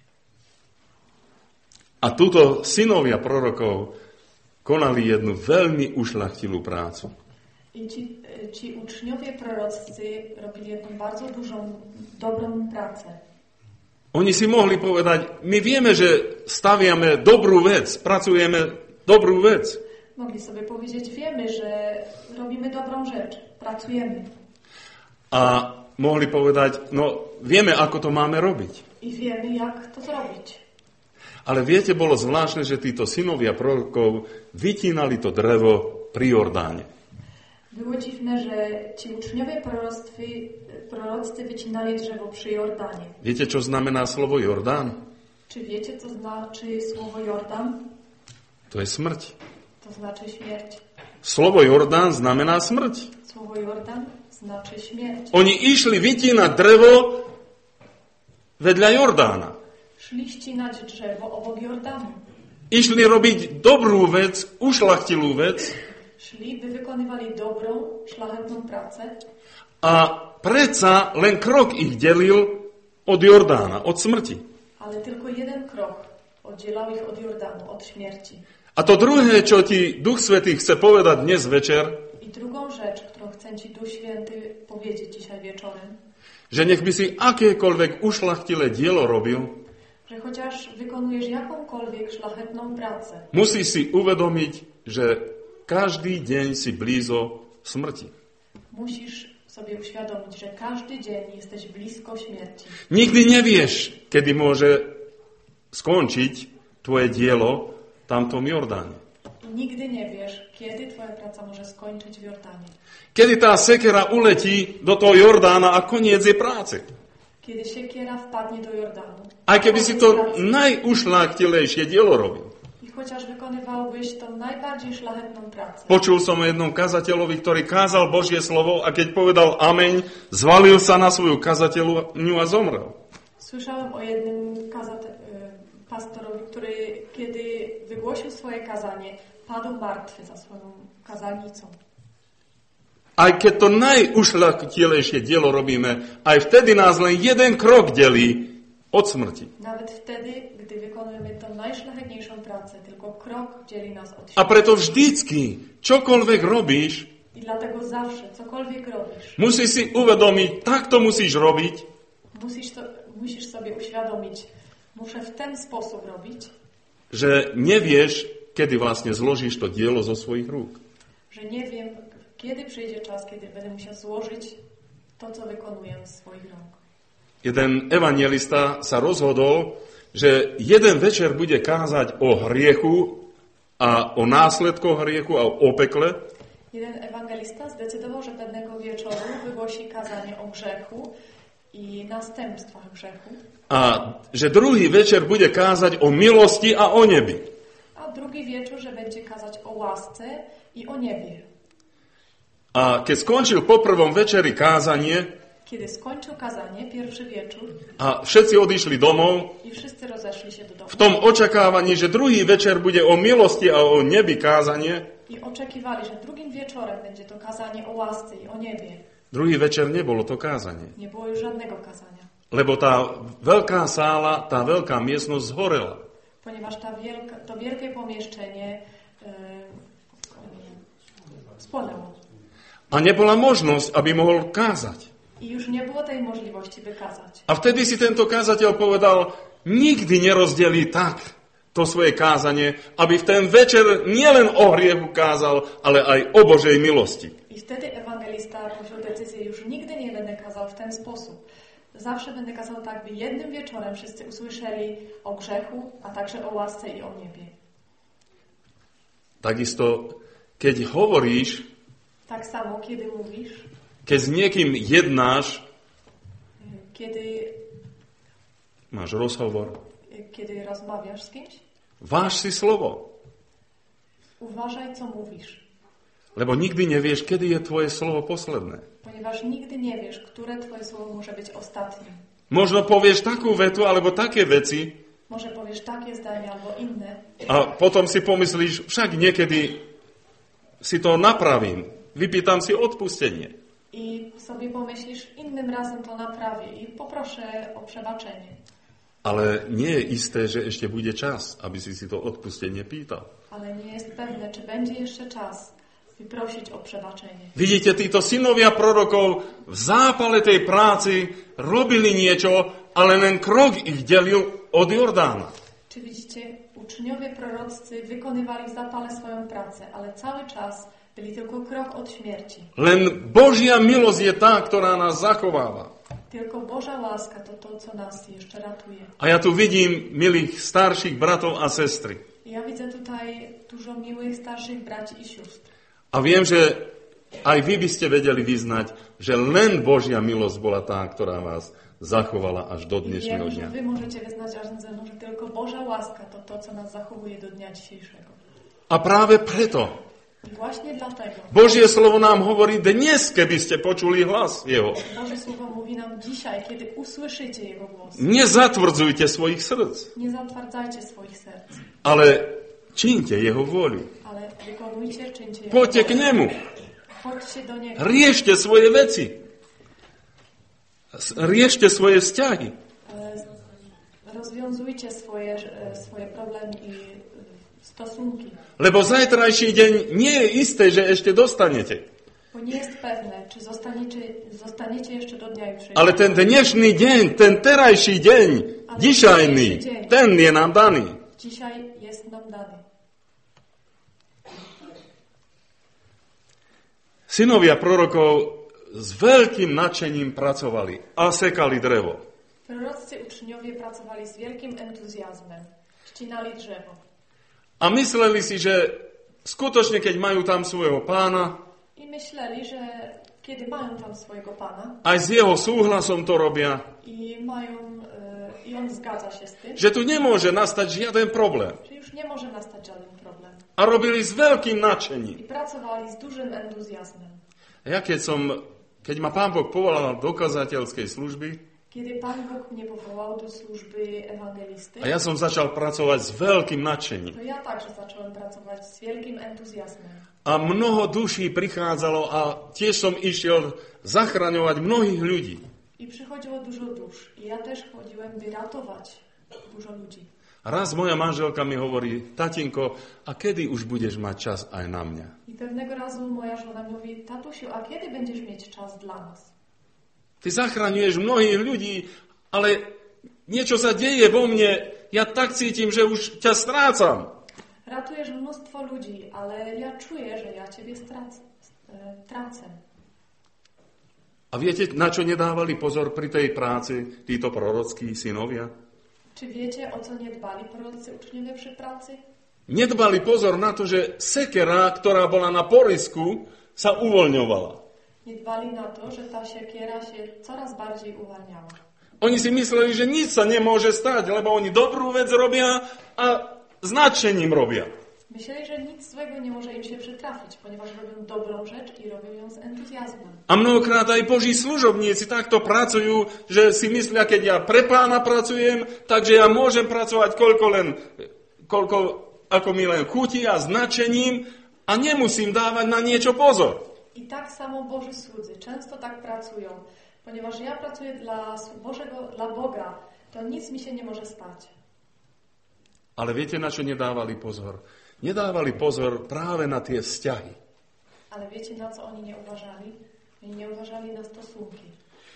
A tuto synovia prorokov konali jednu veľmi ušľachtilú prácu. I ci, ci uczniowie proroccy robili jedną bardzo dużą, dobrą pracę. Oni si mohli povedať, my vieme, že staviame dobrú vec, pracujeme dobrú vec. Mogli sobie powiedzieć, wiemy, że robimy dobrą rzecz, pracujemy. A mohli povedať, no vieme, ako to máme robiť. I wiemy, jak to zrobić. Ale viete, bolo zvláštne, že títo synovia prorokov vytínali to drevo pri Jordáne. Było dziwne, że ci uczniowie proroctwy, proroccy wycinali drzewo przy Jordanie. Viete, čo znamená slovo Jordán? Czy wiecie, co znaczy słowo Jordan? To je smrť. To znaczy śmierć. Slovo Jordán znamená smrť. Słowo Jordan znaczy śmierć. Oni išli vytínať drevo vedľa Jordána. Szli ścinać drzewo obok Jordanu. Išli robiť dobrú vec, ušľachtilú vec Szli, by wykonywali dobrą, szlachetną pracę. a predsa len krok ich delil od Jordána, od smrti. Ale tylko jeden krok oddzielał ich od Jordanu, od śmierci. A to druhé, čo ti Duch Svätý chce povedať dnes večer, I drugą rzecz, którą chce Ci Duch Święty powiedzieć dzisiaj wieczorem, že nech by si akékoľvek ušľachtilé dielo robil, że chociaż wykonujesz jakąkolwiek szlachetną pracę, musíš si uvedomiť, že každý deň si blízo smrti. musisz sobie uświadomić, że każdy dzień jesteś blisko śmierci. Nikdy nevieš, kedy môže skončiť tvoje dielo v tamtom Jordáne. I nigdy nie wiesz, kiedy Twoja praca może skończyć w Jordanie. Kedy tá sekera uletí do toho Jordána a koniec je práce. Kiedy siekiera wpadnie do Jordanu. Aj keby si to Koniec pracy. najušľachtilejšie dielo robil. I chociaż wykonywałbyś tą najbardziej szlachetną pracę. Počul som o jednom kazateľovi, ktorý kázal Božie slovo a keď povedal ameň, zvalil sa na svoju kazateľu a zomrel. Słyszałem o jednym kazate, y, pastorowi, który kiedy wygłosił swoje kazanie, padł martwy za swoją kazalnicą. Aj keď to najušľachtilejšie dielo robíme, aj vtedy nás len jeden krok delí od smrti. Nawet wtedy, gdy wykonujemy tą najszlachetniejszą pracę, tylko krok dzieli nas od A śmierci. preto vždycky, čokoľvek robíš, I dlatego zawsze, cokolwiek robisz, musíš si uvedomiť, tak to musíš robiť, musisz, to, musisz sobie uświadomić, muszę w ten sposób robić, že nevieš, kedy vlastne zložíš to dielo zo svojich rúk. że nie wiem, kiedy przyjdzie czas, kiedy będę musiał złożyć to, co wykonuję z swoich rąk. Jeden evangelista sa rozhodol, že jeden večer bude kázať o hriechu a o následkoch hriechu a o pekle. Jeden ewangelista zdecydował, że pewnego wieczoru wygłosi kazanie o grzechu i następstwach grzechu, A že druhý večer bude kázať o milosti a o nebi. a drugi wieczór, że będzie kazać o łasce i o niebie. A keď skončil po prvom večeri kázanie Kiedy skończył kazanie, pierwszy wieczór, a všetci odišli domov, i wszyscy rozeszli się do domu v tom očakávaní, že druhý večer bude o milosti a o nebi kázanie, i oczekiwali, że drugim wieczorem będzie to kazanie o łasce i o niebie. druhý večer nebolo to kázanie. Nie było już żadnego kazania, Lebo tá veľká sála, tá veľká miestnosť zhorela. ponieważ ta wielka, to wielkie pomieszczenie e, spłonęło. A nebola možnosť, aby mohol kázať. I już nie było tej możliwości, by kazać. A vtedy si tento kázateľ povedal, nikdy nerozdelí tak to svoje kázanie, aby v ten večer nielen o hriechu kázal, ale aj o Božej milosti. I wtedy ewangelista podjął decyzję, już nigdy nie będę kazał w ten sposób. Zawsze będę kazał tak, by jednym wieczorem wszyscy usłyszeli o grzechu, a także o łasce i o niebie. Takisto, keď hovoríš, Tak samo, kiedy mówisz, keď s niekým jednáš, kiedy, máš rozhovor, kiedy rozmawiasz z kimś, váž si slovo. uważaj, co mówisz. Lebo nikdy nevieš, kedy je tvoje slovo posledné. Ponieważ nigdy nie wiesz, które twoje słowo może być ostatnim. Možno povieš takú vetu, alebo také veci, Może powiesz takie zdania albo inne, a potom si pomyslíš, však niekedy si to napravím, vypýtam si odpustenie. i sobie pomyślisz, innym razem to naprawię i poproszę o przebaczenie. Ale nie je isté, že ešte bude čas, aby si si to odpustenie pýtal. Ale nie jest pewne, czy będzie jeszcze czas, by prosić o przebaczenie. Vidíte, títo synovia prorokov v zápale tej práci robili niečo, ale len krok ich delil od Jordána. Czy widzicie, uczniowie proroccy wykonywali w zapale swoją pracę, ale cały czas byli tylko krok od śmierci. Len Božia milosť je tá, ktorá nás zachováva. Tylko Boża łaska to to, co nas jeszcze ratuje. A ja tu vidím milých starších bratov a sestry. I ja widzę tutaj dużo miłych, starszych braci i sióstr. A viem, že aj vy by ste vedeli vyznať, že len Božia milosť bola tá, ktorá vás zachovala až do I dnešného wiem, że dňa. wy możecie wyznać razem ze mną, że tylko Boża łaska to to, co nas zachowuje do dnia dzisiejszego. A práve preto I właśnie dlatego Božie slovo nám hovorí dnes, keby ste počuli hlas Jeho. Boże Słowo mówi nam dzisiaj, kiedy usłyszycie Jego głos. Nezatvrdzujte svojich srdc, Nie zatwardzajcie swoich serc, ale čiňte Jeho vôľu. ale wykonujcie, czyńcie Jego Poďte k wolę. nemu, Chodźcie do Niego. riešte svoje veci, riešte svoje vzťahy. E, Rozwiązujcie swoje, e, swoje problemy i e, stosunki. Lebo zajtrajší deň nie je isté, že ešte dostanete. Bo nie jest pewne, czy zostaniecie, zostaniecie jeszcze do dnia jutrzejszego. Ale ten dnešný deň, ten terajší deň, dišajný, ten je nám daný. Dzisiaj jest nam dany. Synovia prorokov s veľkým nadšením pracovali a sekali drevo. Proroccy uczniowie pracowali z wielkim entuzjazmem. Ścinali drzewo. A mysleli si, že skutočne, keď majú tam svojho pána, I myśleli, że kiedy mają tam swojego Pana aj s jeho súhlasom to robia, i mają, e, i On zgadza się z tym, že tu nemôže nastať žiaden problém. że już nie może nastać żaden problem. A robili s veľkým nadšením. I pracowali z dużym entuzjazmem. A ja keď som, keď ma Pán Boh povolal do kazateľskej služby, Kiedy Pan Bóg mnie powołał do służby ewangelisty, a ja som začal pracovať s veľkým nadšením. to ja także zacząłem pracować z wielkim entuzjazmem. A mnoho duší prichádzalo a tiež som išiel zachraňovať mnohých ľudí. I przychodziło dużo dusz. I ja też chodziłem, by ratować dużo ludzi. A raz moja manželka mi hovorí, tatinko, a kedy už budeš mať čas aj na mňa? I pewnego razu moja żona mówi, tatusiu, a kiedy będziesz mieć czas dla nas? Ty zachraňuješ mnohých ľudí, ale niečo sa deje vo mne, ja tak cítim, že už ťa strácam. Ratujesz mnóstwo ludzi, ale ja czuję, że ja Ciebie stracę. e, tracę. A viete, na čo nedávali pozor pri tej práci títo prorockí synovia? Czy wiecie, o co nie dbali prorocy uczniowie przy pracy? Nedbali pozor na to, že sekera, ktorá bola na porisku, sa uvoľňovala. Nie dbali na to, że ta siekiera się coraz bardziej uwalniała. Oni si mysleli, že nič sa nemôže stať, lebo oni dobrú vec robia a s nadšením robia. Myśleli, że nic złego nie może im się przytrafić, ponieważ robią dobrą rzecz i robią ją z entuzjazmem. A mnohokrát aj Boží služobníci takto pracujú, že si myslia, keď ja pre Pána pracujem, takže ja môžem pracovať koľko len, koľko, ako mi len chutí a s nadšením a nemusím dávať na niečo pozor. I tak samo Boży słudzy często tak pracują, ponieważ ja pracuję dla Bożego, dla Boga, to nic mi się nie może stać. Ale viete, na čo nedávali pozor? Nedávali pozor práve na tie vzťahy. Ale wiecie, na co oni nie uważali? Oni nie uważali na stosunki.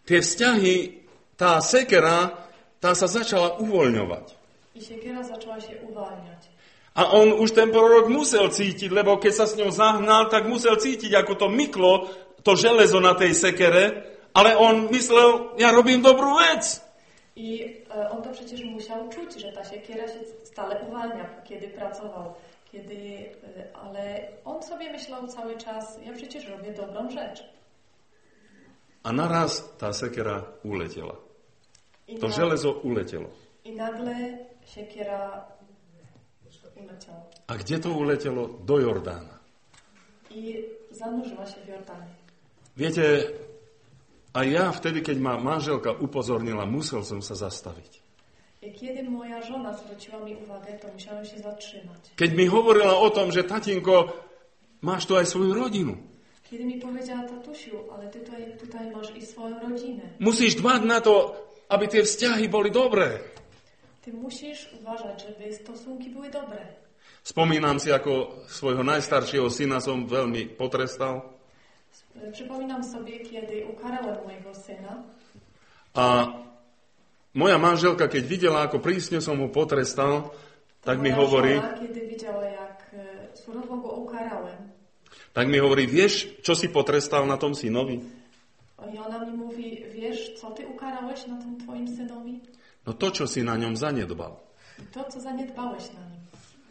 tie vzťahy, tá sekera, tá sa začala uvoľňovať. I siekiera zaczęła się uwalniać. A on už ten prorok musel cítiť, lebo keď sa s ňou zahnal, tak musel cítiť, ako to myklo, to železo na tej sekere, ale on myslel, ja robím dobrú vec. I e, on to przecież musiał czuć, że ta siekiera się stale uwalnia, kiedy pracował. Kiedy, e, ale on sobie myślał cały czas, ja przecież robię dobrą rzecz. A naraz tá sekera uletela. I To na, železo uletelo. I nagle siekiera uleciała. A kde to uletelo? Do Jordána. I zanurzyła się w Jordanie. Viete, aj ja vtedy, keď ma manželka upozornila, musel som sa zastaviť. I kiedy moja żona zwróciła mi uwagę, to musiałem się zatrzymać. Keď mi hovorila o tom, že tatinko, máš tu aj svoju rodinu. Kiedy mi powiedziała, tatusiu, ale ty tutaj, tutaj masz i swoją rodzinę. Musíš dbať na to, aby tie vzťahy boli dobré. Ty musisz uważać, żeby stosunki były dobre. Spomínam si, ako svojho najstaršieho syna som veľmi potrestal. Przypominam sobie, kiedy ukarałem mojego syna. A moja manželka, keď videla, ako prísne som ho potrestal, tak mi hovorí, żona, kiedy widziała, jak surowo go ukarałem, tak mi hovorí, vieš, čo si potrestal na tom synovi? i ona mi mówi, wiesz, co ty ukarałeś na tym twoim synowi? No to, čo si na ňom zanedbal. To, co zaniedbałeś na nim.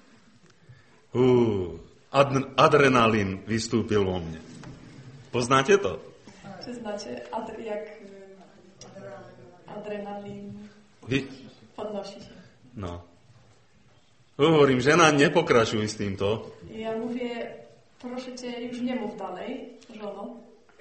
Uh, ad- adrenalín vystúpil vo mne. Poznáte to? Czy znacie, ad, jak adrenalin Vy... podnosi się? No. Hovorím, žena, nepokračuj s týmto. I ja mówię, proszę cię, już nie mów dalej, żono.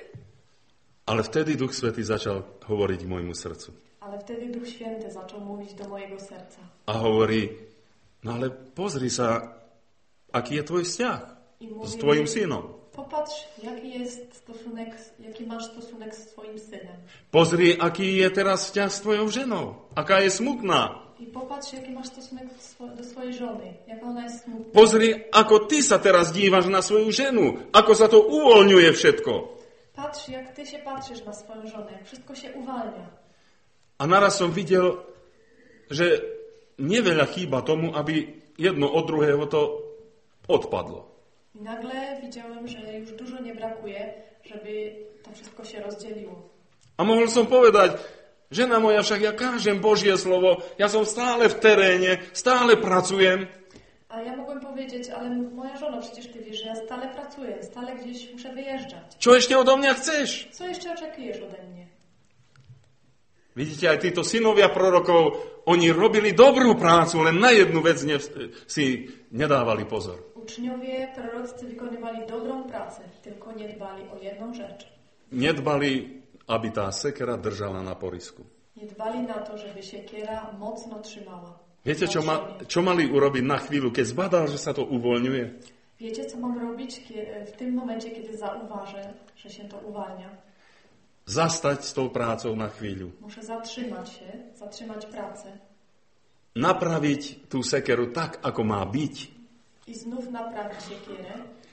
Ale vtedy Duch Svätý začal hovoriť k môjmu srdcu. Ale wtedy Duch Święty zaczął mówić do mojego serca. A hovorí, no ale pozri sa, aký je tvoj vzťah I mówi s tvojim mi, synom. popatrz, jaki jest stosunek, jaki masz stosunek z swoim synem. Pozri, aký je teraz vzťah s tvojou ženou. Aká je smutná. I popatrz, jaki masz stosunek do, swo- do swojej żony, jaka ona jest smutna. Pozri, ako ty sa teraz dívaš na svoju ženu. Ako sa to uvoľňuje všetko. Patrz, jak ty się patrzysz na swoją żonę, jak wszystko się uwalnia. A naraz som videl, že neveľa chýba tomu, aby jedno od druhého to odpadlo. I nagle widziałem, że już dużo nie brakuje, żeby to wszystko się rozdzieliło. A mohol som povedať, žena moja, však ja kážem Božie slovo, ja som stále v teréne, stále pracujem. A ja mogłem powiedzieć, ale moja żona, przecież ty wiesz, że ja stale pracuję, stale gdzieś muszę wyjeżdżać. Čo ešte odo mňa chceš? Co jeszcze oczekujesz ode mnie? Vidíte, aj títo synovia prorokov, oni robili dobrú prácu, len na jednu vec ne, si nedávali pozor. Uczniowie proroccy wykonywali dobrą pracę, tylko nie dbali o jedną rzecz. Nedbali, aby tá sekera držala na porisku. Nie dbali na to, żeby siekiera mocno trzymała. Viete, čo, ma, čo mali urobiť na chvíľu, keď zbadal, že sa to uvoľňuje? Wiecie, co mam robić w tym momencie, kiedy zauważę, że się to uwalnia? Zastať s tou prácou na chvíľu. Muszę zatrzymać się, zatrzymać pracę. Napraviť tú sekeru tak, ako má byť. I znów naprawić siekierę.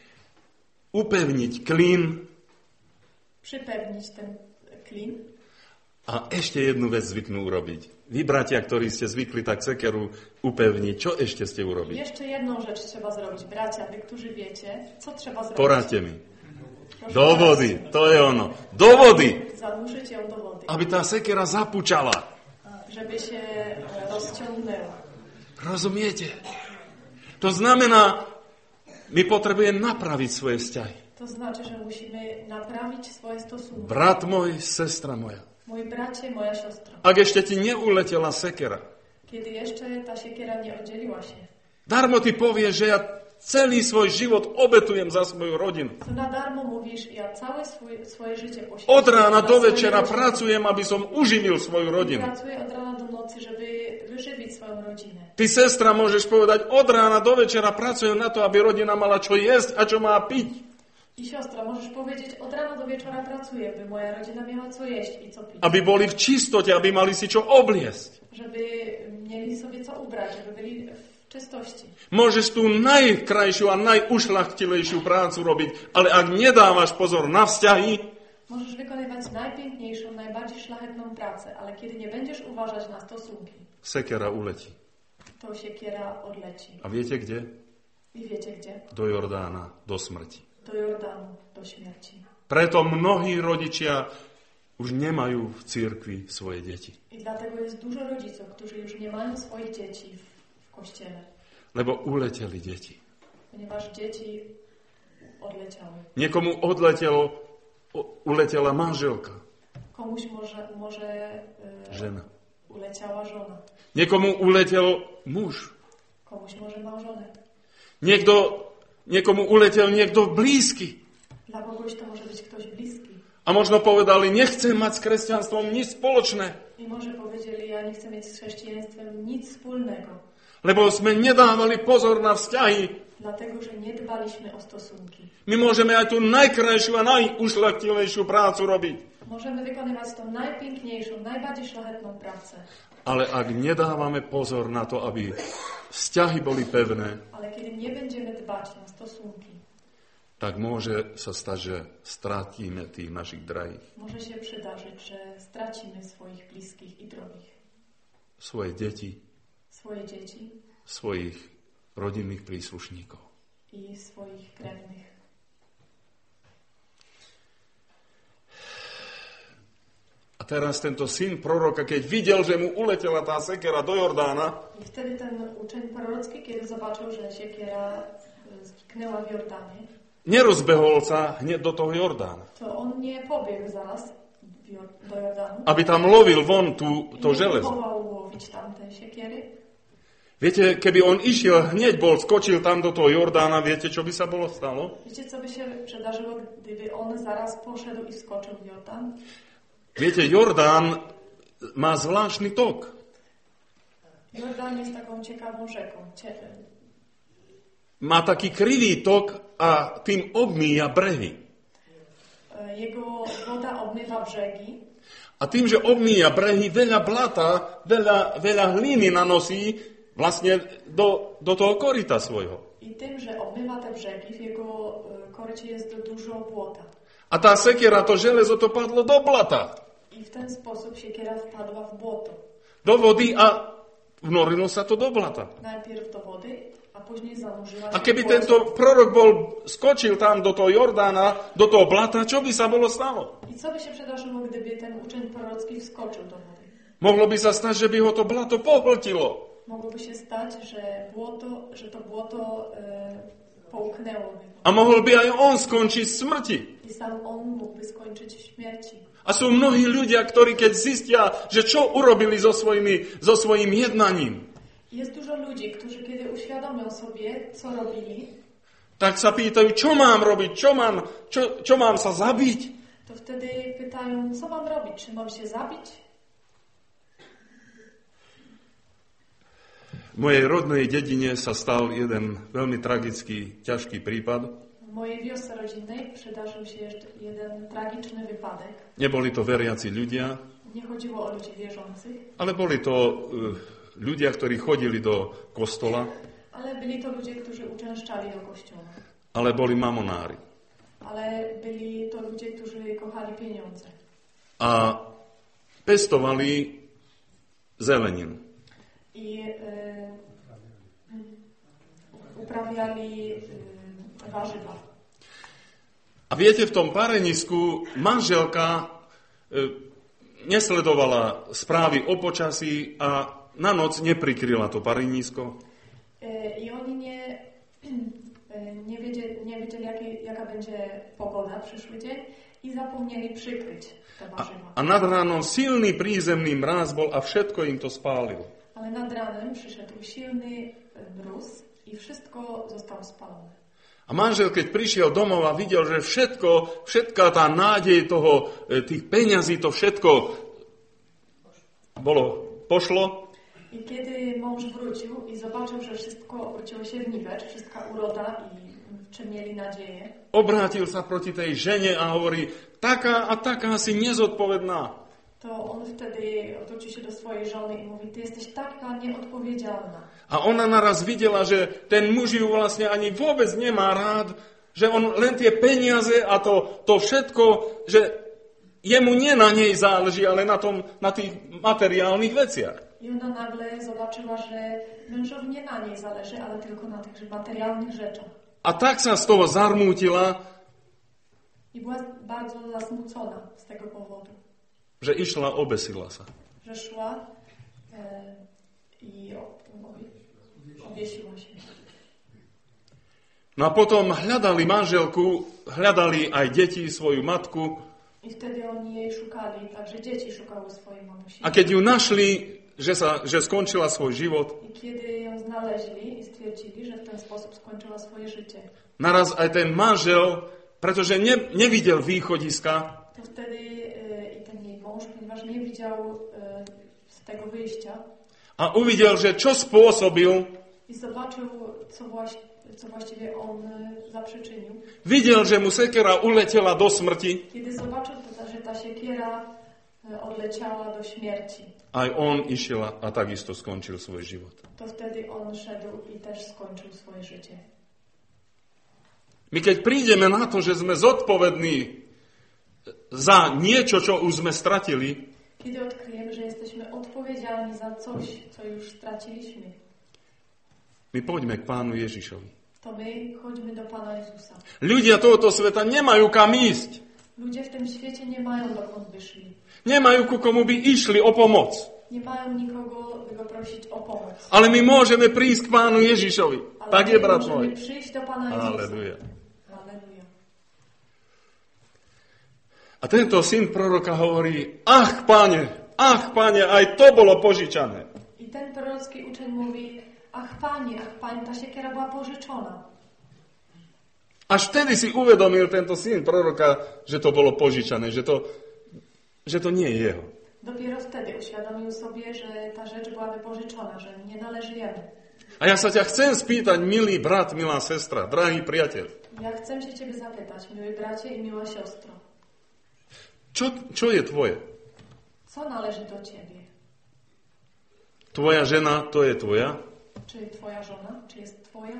Upevniť klin. Przypewnić ten klin. A ešte jednu vec zvyknú urobiť. Vy, bratia, ktorí ste zvykli tak sekeru upevniť, čo ešte ste urobili? Jeszcze jedną rzecz trzeba zrobić. Bracia, wy, którzy wiecie, co trzeba zrobić? Poradte mi. Proszę Do was, vody, to je ono. Do vody! Zanurzyć ją do wody, Aby tá sekera zapučala. żeby się e, rozciągnęła. Rozumiete? To znamená, my potrebujeme napraviť svoje vzťahy. To znaczy, że musimy naprawić swoje stosunki. Brat môj, sestra moja. Mój bracie, moja siostra. Ak ešte ti neuletela sekera, Kiedy jeszcze ta siekiera nie oddzieliła się, darmo ty povieš, že ja celý svoj život obetujem za svoju rodinu. to na darmo mówisz, ja całe swój, swoje życie poświęcam. Od rána na do swoje večera rodziny. pracujem, aby som uživil svoju rodinu. Pracuję od rana do nocy, żeby wyżywić swoją rodzinę. Ty, sestra, môžeš povedať, od rána do večera pracujem na to, aby rodina mala čo jesť a čo má piť. I siostra, możesz powiedzieć, od rana do wieczora pracuję, by moja rodzina miała co jeść i co pić. Aby boli v čistote, aby mali si čo obliecť. Żeby mieli sobie co ubrać, żeby byli w czystości. Môžeš tú najkrajšiu a najušľachtilejšiu prácu robiť, ale ak nedávaš pozor na vzťahy, Możesz wykonywać najpiękniejszą, najbardziej szlachetną pracę, ale kiedy nie będziesz uważać na stosunki, sekiera uletí. to siekiera odleci. A viete kde? I wiecie gdzie? Do Jordána, do smrti. Do Jordanu, do śmierci. Preto mnohí rodičia už nemajú v cirkvi svoje deti. I dlatego jest dużo rodziców, którzy już nie mają swoich dzieci w, w kościele. Lebo uleteli deti. Ponieważ dzieci odleciały. Niekomu odletelo, uletela manželka. Komuś może, może e, Žena. uleciała żona. Niekomu uletel muž. Komuś może małżonek. Niekto, niekomu uletel niekto blízky. Dla kogoś to może być ktoś bliski. A možno povedali, nechcem mať s kresťanstvom nič spoločné. I może powiedzieli, ja nie chcę mieć z chrześcijaństwem nic wspólnego. Lebo sme nedávali pozor na vzťahy. Dlatego, że nie dbaliśmy o stosunki. My môžeme aj tú najkrajšiu a najušľachtilejšiu prácu robiť. Możemy wykonywać tą najpiękniejszą, najbardziej szlachetną pracę. Ale ak nedávame pozor na to, aby vzťahy boli pevné, Ale kiedy nie będziemy dbać na stosunki, tak môže sa stať, že stratíme tých našich drahých. może się przydarzyć, że stracimy swoich bliskich i drogich. Svoje deti, Swoje dzieci svojich rodinných príslušníkov. i swoich krewnych. A teraz tento syn proroka, keď videl, že mu uletela tá sekera do Jordána, I wtedy ten uczeń prorocki, kiedy zobaczył, że siekiera zginęła w Jordanie, nerozbehol sa hneď do toho Jordána, to on nie pobiegł zaraz w Jor- do Jordanu. aby tam lovil von tú, I to nie železo. próbował łowić tamte siekiery. Viete, keby on išiel, hneď bol, skočil tam do toho Jordána, viete, čo by sa bolo stalo? Wiecie, co by się przydarzyło, gdyby on zaraz poszedł i wskoczył w Jordan? Viete, Jordán má zvláštny tok. Jordan jest taką ciekawą rzeką. Cie- Má taký krivý tok a tým obmýja brehy. Jego woda obmywa brzegi A tým, že obmýja brehy, veľa blata, veľa, veľa hliny nanosí vlastne do, do toho koryta svojho. i tym, że obmywa te brzegi, w jego e, korycie jest dużo błota. A tá sekera, to železo, to padlo do blata, I w ten sposób siekiera wpadła w błoto. do vody a vnorilo sa to do blata. Najpierw do wody, a później zanurzyła się A keby w błocie. tento prorok bol, skočil tam do toho Jordána, do toho blata, čo by sa bolo stalo? I co by się przydarzyło, gdyby ten uczeń prorocki wskoczył do wody? Mohlo by sa stať, že by ho to blato pohltilo. Mogłoby się stać, że błoto, że to błoto e, połknęło go. A mohol by aj on skončiť v smrti. I sam on mógłby skończyć w śmierci. A sú mnohí ľudia, ktorí keď zistia, že čo urobili so, svojimi, so svojím jednaním, Jest dużo ludzi, którzy kiedy uświadomią sobie, co robili, tak sa pýtajú, čo mám robiť, čo mám, čo, čo mám sa zabiť. to wtedy pytają, co mam robić? Czy mam się zabić? V mojej rodnej dedine sa stal jeden veľmi tragický, ťažký prípad. W mojej wiosce rodzinnej przydarzył się jeszcze jeden tragiczny wypadek. Neboli to veriaci ľudia, Nie chodziło o ludzi wierzących, ale boli to uh, ľudia, ktorí chodili do kostola, ale byli to ludzie, którzy uczęszczali do kościoła. ale boli mamonári. Ale byli to ludzie, którzy kochali pieniądze. A pestovali zeleninu. I e, uprawiali e, warzywa. A viete, v tom parenisku manželka e, nesledovala správy o počasí a na noc neprikryla to parenisko. E, I oni nie, e, nie wiedzieli, nie wiedzieli jakiej, jaka będzie pogoda przyszły dzień i zapomnieli przykryć te warzywa. A nad ránom silný prízemný mráz bol a všetko im to spálil. Ale nad ranem przyszedł silny mróz i wszystko zostało spalone. A manžel, keď prišiel domov a videl, že všetko, všetká tá nádej toho, tých peňazí, to všetko bolo, pošlo, I kiedy mąż wrócił i zobaczył, że wszystko obróciło się w niwecz, wszystka uroda i w czym mieli nadzieję, obrátil sa proti tej žene a hovorí, taká a taká si nezodpovedná. to on wtedy otoczył się do swojej żony i mówi, ty jesteś taka nieodpowiedzialna. A ona naraz videla, že ten muž ju vlastne ani vôbec nemá rád, že on len tie peniaze a to, to všetko, že jemu nie na nej záleží, ale na, tom, na tých materiálnych veciach. I ona nagle zobaczyła, że mężowi nie na niej zależy, ale tylko na tych materialnych rzeczach. A tak sa z toho zarmútila, I była bardzo zasmucona z tego powodu. že išla, obesila sa. Że szła e, i o, obiesiła się. No a potom hľadali manželku, hľadali aj deti, svoju matku. I wtedy oni jej szukali, także dzieci szukały swojej mamusi. A keď ju našli, že, sa, že skončila svoj život, I kiedy ją znaleźli i stwierdzili, że w ten sposób skończyła swoje życie, naraz aj ten manžel, pretože ne, nevidel východiska, to wtedy e, i ten jej mąż, ponieważ nie widział e, z tego wyjścia a uvidel, že čo spôsobil, i zobaczył, co, właś, co właściwie on e, zaprzyczynił. videl, že mu sekera uletela do smrti, Kiedy zobaczył, to, że ta siekiera e, odleciała do śmierci, aj on išiel a takisto skončil svoj život. to wtedy on szedł i też skończył swoje życie. My keď prídeme na to, že sme zodpovední za niečo, čo už sme stratili, Kiedy odkryjemy, że jesteśmy odpowiedzialni za coś, co już straciliśmy, my poďme k Pánu Ježišovi. to my chodźmy do Pana Jezusa. Ľudia tohoto sveta nemajú kam ísť. Ludzie w tym świecie nie mają dokąd wyszli. Nemajú ku komu by išli o pomoc. Nie mają nikogo, by go prosić o pomoc. Ale my môžeme prísť k Pánu Ježišovi. Ale Tak my je, brat możemy môj. przyjść do Pana Jezusa. Aleluja. Aleluja. A tento syn proroka hovorí, ach, Pane, ach, Pane, aj to bolo požičané. I ten prorocki uczeń mówi, ach Panie, ach Panie, ta siekiera była pożyczona. Až vtedy si uvedomil tento syn proroka, že to bolo požičané, že to, že to nie je jeho. Dopiero wtedy uświadomił sobie, że ta rzecz była wypożyczona, że nie należy jemu. A ja sa ťa chcem spýtať, milý brat, milá sestra, drahý priateľ, Ja chcę się Ciebie zapytać, miły bracie i miła siostro, čo, čo je tvoje? co należy do Ciebie? Tvoja žena, to je tvoja? Czy Twoja żona, czy jest Twoja?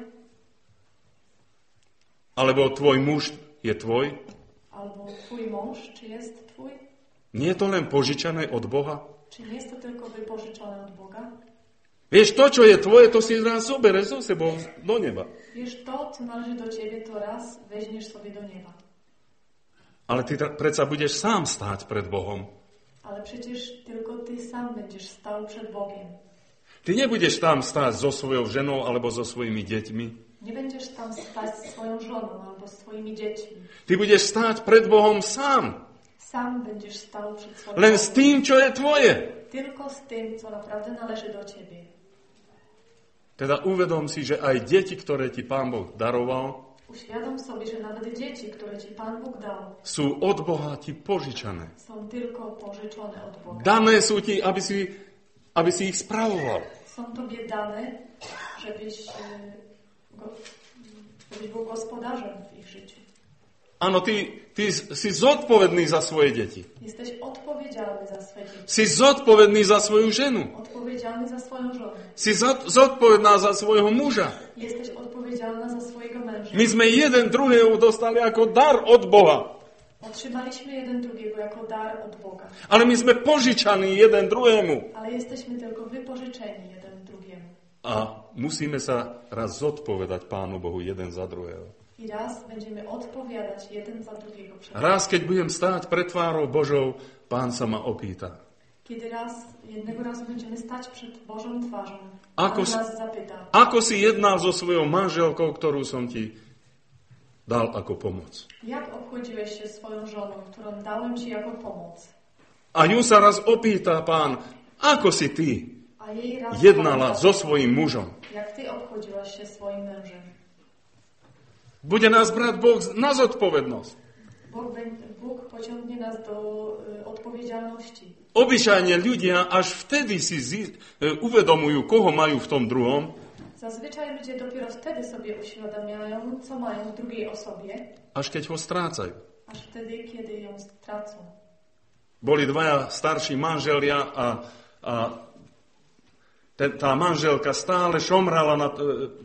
Alebo tvoj muž je tvoj? Albo Twój mąż, czy jest Twój? Nie je to len požičané od Boha? Czy nie jest to tylko wypożyczone od Boga? Vieš, to, čo je tvoje, to si raz zobereš so sebou do neba. Wiesz, to, co należy do Ciebie, to raz weźmiesz sobie do nieba. Ale ty ta, predsa budeš sám stáť pred Bohom. Ale przecież tylko Ty sam będziesz stał przed Bogiem. Ty nebudeš tam stáť so svojou ženou alebo so svojimi deťmi. Nie będziesz tam stać z swoją żoną albo z Twoimi dziećmi. Ty budeš stáť pred Bohom sám. Sam będziesz stał przed swoim Len s tým, čo je tvoje. Tylko z tym, co naprawdę należy do Ciebie. Teda uvedom si, že aj deti, ktoré ti Pán Boh daroval, Uświadom sobie, że nawet dzieci, które Ci Pan Bóg dał, sú od Boha ti požičané. są tylko pożyczone od Boga. Dané sú ti, aby si, aby si ich spravoval. Są Tobie dane, żebyś, e, go, żebyś był gospodarzem w ich życiu. Áno, ty, ty si zodpovedný za svoje deti. Jesteś odpowiedzialny za swe dzieci. Si zodpovedný za svoju ženu. Odpowiedzialny za swoją żonę. Si zodpovedná za svojho muža. Jesteś odpowiedzialna za swojego męża. My sme jeden druhého dostali ako dar od Boha. Otrzymaliśmy jeden drugiego jako dar od Boga. Ale my sme požičaní jeden druhému. Ale jesteśmy tylko wypożyczeni jeden drugiemu. A musíme sa raz zodpovedať Pánu Bohu jeden za druhého. I raz będziemy odpowiadać jeden za drugiego przed Raz, keď budem stáť pred tvárou Božou, Pán sa ma opýta. Kiedy raz, jednego razu będziemy stać przed Bożą twarzą, Ako Pan si- nas zapyta, Ako si jednal so svojou manželkou, ktorú som ti dal ako pomoc? jak obchodziłeś się swoją żoną, którą dałem Ci jako pomoc? A ju sa raz opýta Pán, ako si ty A jej raz jednala Pan so zapyta, svojím mužom? jak Ty obchodziłaś się swoim mężem? Bude nás brať Boh na zodpovednosť. Bóg, bę- Bóg pociągnie nas do y, odpowiedzialności. Obyčajne ľudia až vtedy si zi- e, uvedomujú, koho majú v tom druhom, Zazwyczaj ludzie dopiero wtedy sobie uświadamiają, co mają w drugiej osobie, až keď ho strácajú. aż wtedy, kiedy ją stracą. Boli dvaja starší manželia a, a te, tá manželka stále šomrala na, to, e,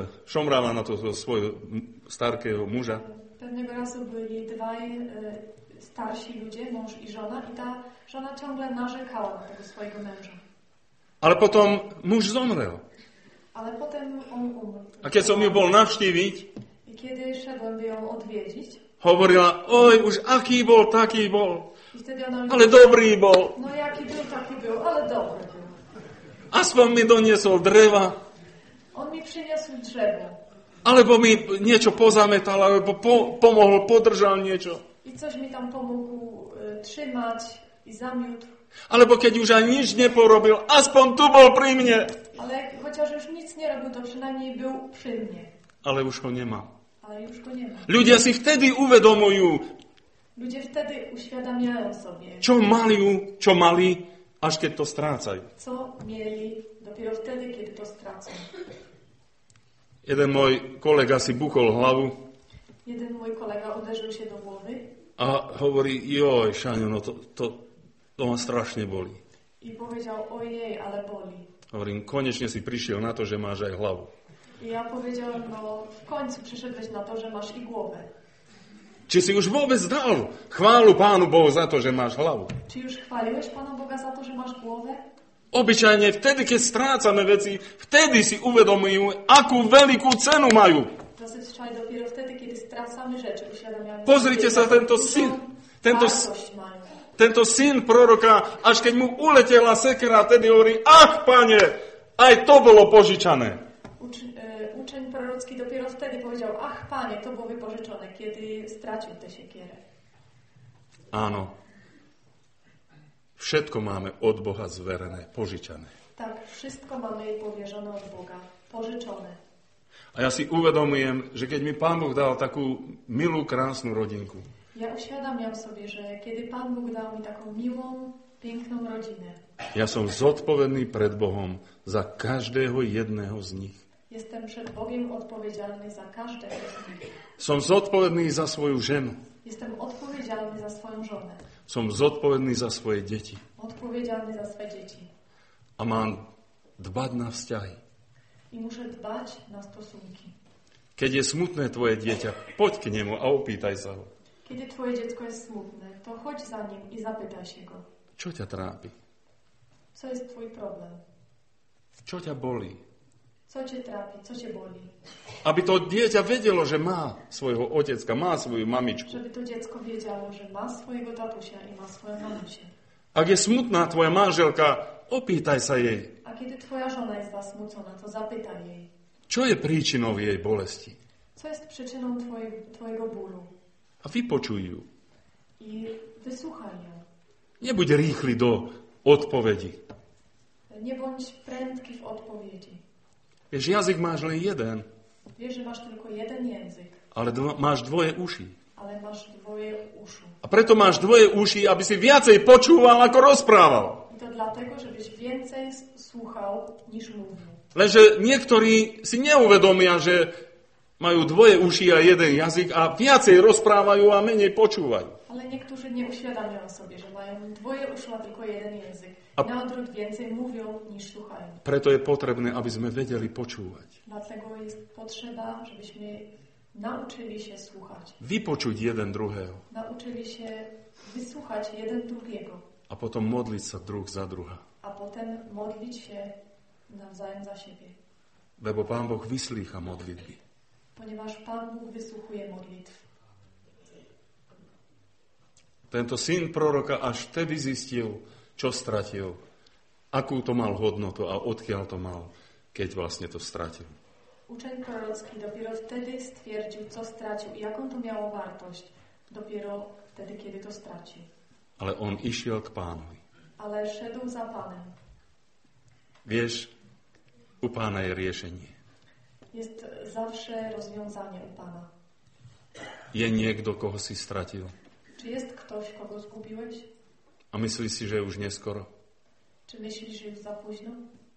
šomrala na to svojho starkého muža. Pewnego razu byli dwaj e, starsi ludzie, mąż i żona, i ta żona ciągle narzekała na tego swojego męża. Ale potom muž zomrel. Ale potem on umrł. A keď som ju bol navštíviť, I kiedy szedłem, by ją odwiedzić, hovorila, oj, už aký bol, taký bol, i wtedy ona mi ale dobrý bol. no jaki był, taki był, ale dobry był. Aspoň mi doniesol dreva, On mi przyniósł drzewo alebo mi niečo pozametal, alebo po, pomohol, podržal niečo. i coś mi tam pomógł y, trzymać i zamiótł. Alebo keď už aj nič neporobil, aspoň tu bol pri mne. Ale chociaż już nic nie robił, to przynajmniej był przy mnie. Ale už ho nemá. Ale już go nie ma. Ľudia si vtedy uvedomujú, Ludzie wtedy uświadamiają sobie, čo mali, čo mali, až keď to strácajú. co mieli dopiero wtedy, kiedy to stracą. Jeden môj kolega si buchol hlavu Jeden mój kolega uderzył się do głowy a hovorí, joj, Šaňo, no to, to, to ma strašne boli. i powiedział, ojej, ale boli. Hovorím, konečne si prišiel na to, že máš aj hlavu. I ja powiedziałem, no w końcu przyszedłeś na to, że masz i głowę. Či si už vôbec dal chválu Pánu Bohu za to, že máš hlavu? Czy już chwaliłeś Pana Boga za to, że masz głowę? Obyčajne vtedy, keď strácame veci, vtedy si uvedomujú, akú veľkú cenu majú. Zazwyczaj dopiero wtedy, kiedy stracamy rzeczy, uświadamiamy Pozrite sa, tento syn, tento, wartość mają. tento syn proroka, až keď mu uletela sekera, tedy hovorí, ach, Pane, aj to bolo požičané. Ucz, y, uczeń prorocki dopiero wtedy powiedział, ach Panie, to było wypożyczone, kiedy stracił tę siekierę. Áno, všetko máme od Boha zverené, požičané. Tak, wszystko mamy jej powierzone od Boga, pożyczone. A ja si uvedomujem, že keď mi Pán Boh dal takú milú, krásnu rodinku, Ja uświadamiam sobie, że kiedy Pan Bóg dał mi taką miłą, piękną rodzinę, ja som zodpovedný pred Bohom za každého jedného z nich. jestem przed Bogiem odpowiedzialny za każdego z nich. Som zodpovedný za svoju ženu. Jestem odpowiedzialny za swoją żonę, Som zodpovedný za svoje deti. odpowiedzialny za swe dzieci A mám dbať na vzťahy. i muszę dbać na stosunki. Keď je smutné tvoje dieťa, poď k nemu a opýtaj sa ho. Kiedy twoje dziecko jest smutne, to chodź za nim i zapytaj się go, Čo ťa trápi? co jest twój problem, Čo ťa bolí? co cię trapi, co cię boli. Aby to dieťa vedelo, že má svojho otecka, má svoju mamičku. Żeby to dziecko wiedziało, że ma swojego tatusia i ma swoją mamusię. Ak je smutná tvoja manželka, opýtaj sa jej, A kiedy twoja żona jest zasmucona, to zapytaj jej, čo je príčinou jej bolesti. co jest przyczyną twojego, twojego bólu A vypočuj ju. i wysłuchaj ją. Nebuď rýchly do odpovedí. Nie bądź prędki w odpowiedzi. Vieš, jazyk máš len jeden, Wiesz, że masz tylko jeden język, ale dvo, máš dvoje uši. ale masz dwoje uszu. A preto máš dvoje uši, aby si viacej počúval, ako rozprával. I to dlatego, żebyś więcej s- słuchał niż mówił. Lenže niektorí si neuvedomia, že majú dvoje uši a jeden jazyk a viacej rozprávajú a menej počúvajú. Ale niektórzy nie uświadamiają sobie, że mają dwoje uszu, a tylko jeden język. A- Na odwrót więcej mówią niż słuchają. Preto je potrebné, aby sme vedeli počúvať. Dlatego jest potrzeba, żebyśmy nauczyli się słuchać. Vypočuť jeden druhého Nauczyli się wysłuchać jeden drugiego, a potom modliť sa druh za druha. a potem modlić się nawzajem za siebie. Lebo Pán Boh vyslýcha modlitby. Ponieważ Pan Bóg wysłuchuje modlitw. Tento syn proroka až vtedy zistil, čo stratil, akú to mal hodnotu a odkiaľ to mal, keď vlastne to stratil. Uczeń prorocki dopiero wtedy stwierdził, co stracił i jaką to miało wartość. Dopiero wtedy, kiedy to stracił. Ale on išiel k Pánovi. Ale szedł za Panem. Vieš, u Pána je riešenie. Jest zawsze rozwiązanie u Pana. Je niekto, koho si stratil Czy jest ktoś, kogo zgubiłeś? a myslíš si, že je už neskoro? Czy myślisz, że już za późno?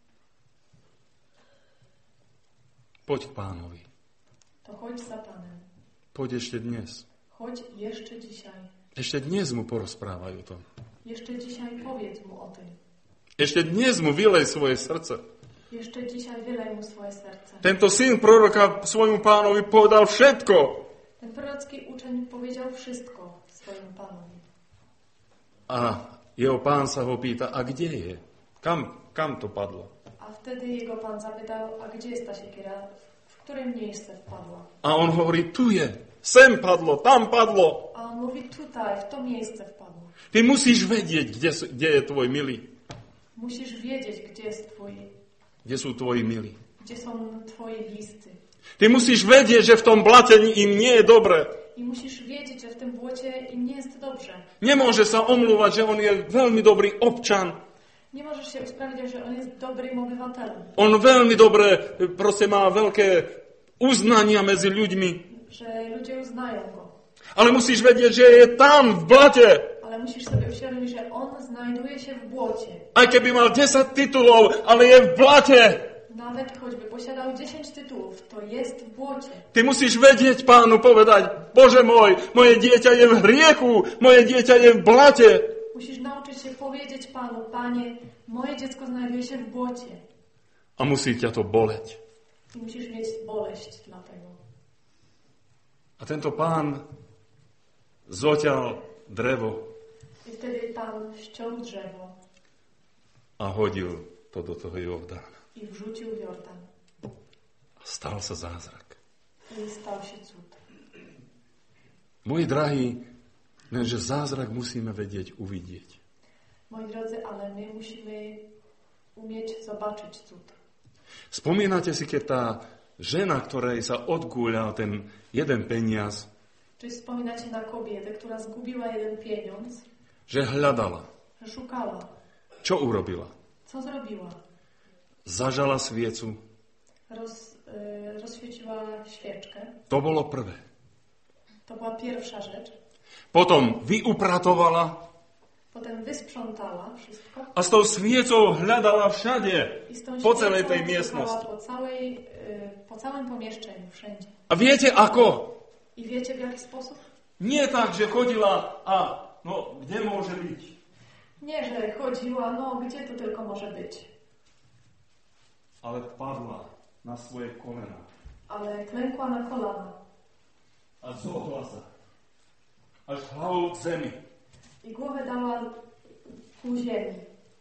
Poď k Pánovi. To chodź za Panem. Poď ešte dnes. Chodź jeszcze dzisiaj. Ešte dnes mu porozprávaj o tom. Jeszcze dzisiaj powiedz mu o tym. Ešte dnes mu vylej svoje srdce. Jeszcze dzisiaj wylej mu swoje serce. Tento syn proroka svojmu pánovi povedal všetko. Ten prorocki uczeń powiedział wszystko swojemu Panowi. A jeho pán sa ho pýta, a kde je? Kam, kam to padlo? A wtedy jego Pan zapytał, a gdzie jest ta siekiera? W którym miejsce wpadła? A on hovorí, tu je. Sem padlo, tam padlo. A on mówi, tutaj, w to miejsce wpadło. Ty musíš vedieť, kde, kde je tvoj milý. Musisz wiedzieć, gdzie jest twój, Kde sú tvoji milí. gdzie są twoi bliscy. Ty musíš vedieť, že v tom blate im nie je dobre. I musisz wiedzieć, że w tym błocie im nie jest dobrze. Nemôže sa omlúvať, že on je veľmi dobrý občan. Nie możesz się usprawiedliwiać, że on jest dobrym obywatelem. On veľmi dobre, proste má veľké uznania medzi ľuďmi. Że ludzie uznają go. Ale musíš vedieť, že je tam v blate. Ale musisz sobie uświadomić, że on znajduje się w błocie. Aj keby mal desať titulov, ale je v blate. Nawet choćby posiadał dziesięć tytułów, to jest w błocie. Ty musíš vedieť pánu povedať, Bože môj, moje dieťa je v hriechu, moje dieťa je v blate. Musisz nauczyć się powiedzieć Panu, Panie, moje dziecko znajduje się w błocie. A musí ťa to boleť. I musisz mieć boleść dlatego. A tento pán zoťal drevo I wtedy Pan ściął drzewo a hodil to do toho Jordána. i wrzucił w Jordan. A stal sa zázrak. I stał się cud. Moji drahí, lenže zázrak musíme vedieť, uvidieť. Moi drodzy, ale my musimy umieć zobaczyć cud. Spomínate si, keď tá žena, ktorej sa odgúľal ten jeden peniaz, Czy wspominacie na kobietę, która zgubiła jeden pieniądz, že hľadala. że szukała? Čo urobila? Co zrobiła? Zažala sviecu. Roz, y, rozświeciła świeczkę. To bolo prvé. To była pierwsza rzecz. Potom vyupratovala Potem wysprzątała wszystko. a s tou sviecou hľadala všade, I z tą po celej tej świecą miestnosti. szukała po, całej, y, po całym pomieszczeniu, wszędzie. A viete ako? I wiecie w jaki sposób? Nie tak, že chodila a no, kde môže byť? Nie, że chodziła, no gdzie to tylko może być. Ale padla na svoje kolena Ale klękła na kolana. a zohla sa až hlavou k zemi. I głowę dała ku ziemi.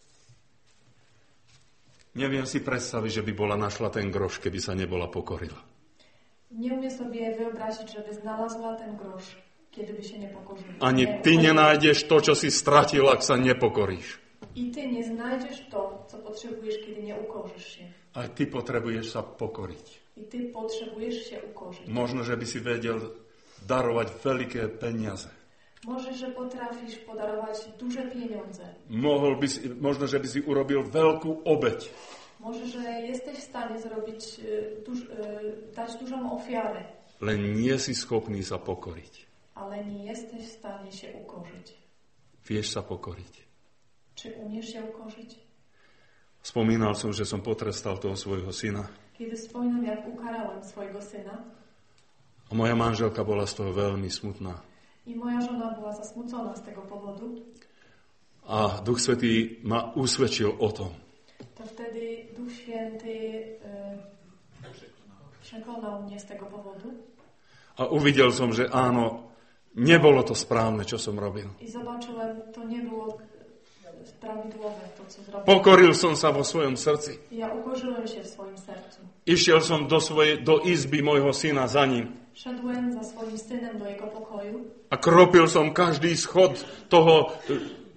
Neviem si predstaviť, že by bola našla ten groš, keby sa nebola pokorila. Nie umiem sobie wyobrazić, żeby znalazła ten grosz, kiedy by się nie pokorzyła. Ani Nie, ty ale- nenájdeš to, čo si stratil, ak sa nepokoríš. I ty nie znajdziesz to, co potrzebujesz, kiedy nie ukorzysz się. Ale ty potrebuješ sa pokoriť. I ty potrzebujesz się ukorzyć. Možno, že by si vedel darovať veľké peniaze. Może, że potrafisz podarować duże pieniądze. Mohol by si, možno, že by si urobil veľkú obeť. Może, że jesteś w stanie zrobić, y, duż, y, dać dużą ofiarę, Len nie si schopný sa pokoriť. ale nie jesteś w stanie się ukorzyć. Vieš sa pokoriť. Czy umiesz się ukorzyć? Spomínal som, že som potrestal toho svojho syna. Kiedy wspominam, jak ukarałem swojego syna A moja manželka bola z toho veľmi smutná. i moja żona była zasmucona z tego powodu, A Duch Svätý ma usvedčil o tom. to wtedy Duch Święty y, przekonał mnie z tego powodu A uvidel som, že áno, nebolo to správne, čo som robil. i zobaczyłem, to nie było prawidłowe to, co zrobiłem. Pokoril som sa vo svojom srdci. Ja ukorzyłem się w swoim sercu. Išiel som do, svojej, do izby môjho syna za ním. Szedłem za swoim synem do jego pokoju A kropil som každý schod toho e,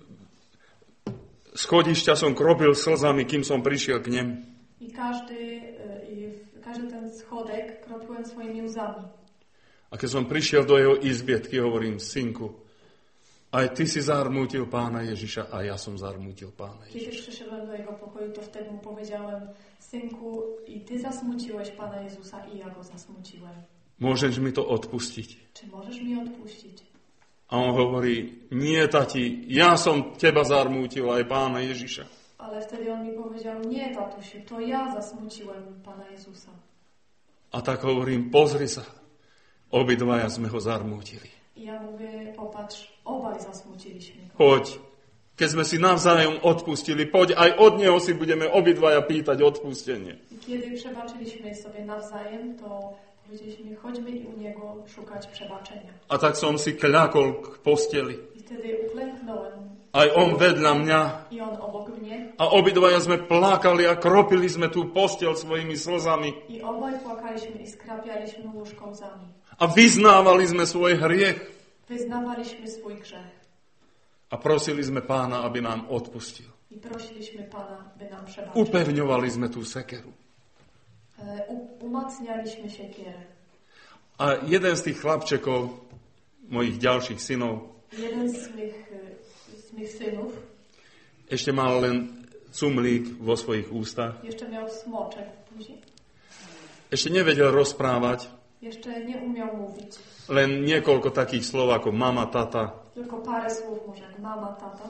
schodišťa, som kropil slzami, kým som prišiel k nemu. i każdy, y, i w- każdy ten schodek kropiłem swoimi łzami. A keď som prišiel do jeho izbietky, hovorím, synku, aj ty si zarmútil Pána Ježiša a ja som zarmútil Pána Kiedy Ježiša. przyszedłem do jego pokoju, to wtedy mu powiedziałem, synku, i ty zasmuciłeś Pana Jezusa i ja go zasmuciłem. Môžeš mi to odpustiť? Czy możesz mi odpuścić? A on hovorí, nie, tati, ja som teba zarmútil aj Pána Ježiša. Ale wtedy on mi powiedział, nie tatusiu, to ja zasmuciłem Pana Jezusa. A tak hovorím, pozri sa, obidvaja sme ho zarmútili. I ja mówię, popatrz, obaj zasmuciliśmy go. Poď, keď sme si navzájom odpustili, poď, aj od neho si budeme obidvaja pýtať odpustenie. I kiedy przebaczyliśmy sobie nawzajem, to Powiedzieliśmy, chodźmy i u Niego szukać przebaczenia. A tak som si kľakol k posteli. I wtedy uklęknąłem. Aj on vedľa mňa. I on obok mnie. A obidvaja sme plakali a kropili sme tú posteľ svojimi slzami. I obaj płakaliśmy i skrapialiśmy łóżko łzami. A vyznávali sme svoj hriech. Wyznawaliśmy swój grzech. A prosili sme Pána, aby nám odpustil. I prosiliśmy Pana, by nam przebaczył. Upevňovali sme tú sekeru. E, u, umacnialiśmy siekierę. A jeden z tých chlapčekov, mojich ďalších synov, jeden z mých, z mých synów ešte mal len cumlík vo svojich ústach. Jeszcze miał smoczek w buzi. Ešte nevedel rozprávať. Jeszcze nie umiał mówić. Len niekoľko takých slov ako mama, tata. Tylko parę słów może jak mama, tata.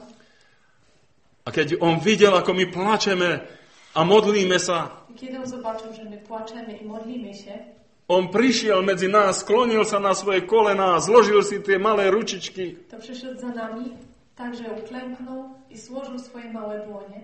A keď on videl, ako my plačeme a modlíme sa, I kiedy on zobaczył, że my płaczemy i modlimy się, on prišiel medzi nás, sklonil sa na svoje kolená, zložil si tie malé ručičky. To przyszedł za nami, także uklęknął i złożył swoje małe dłonie.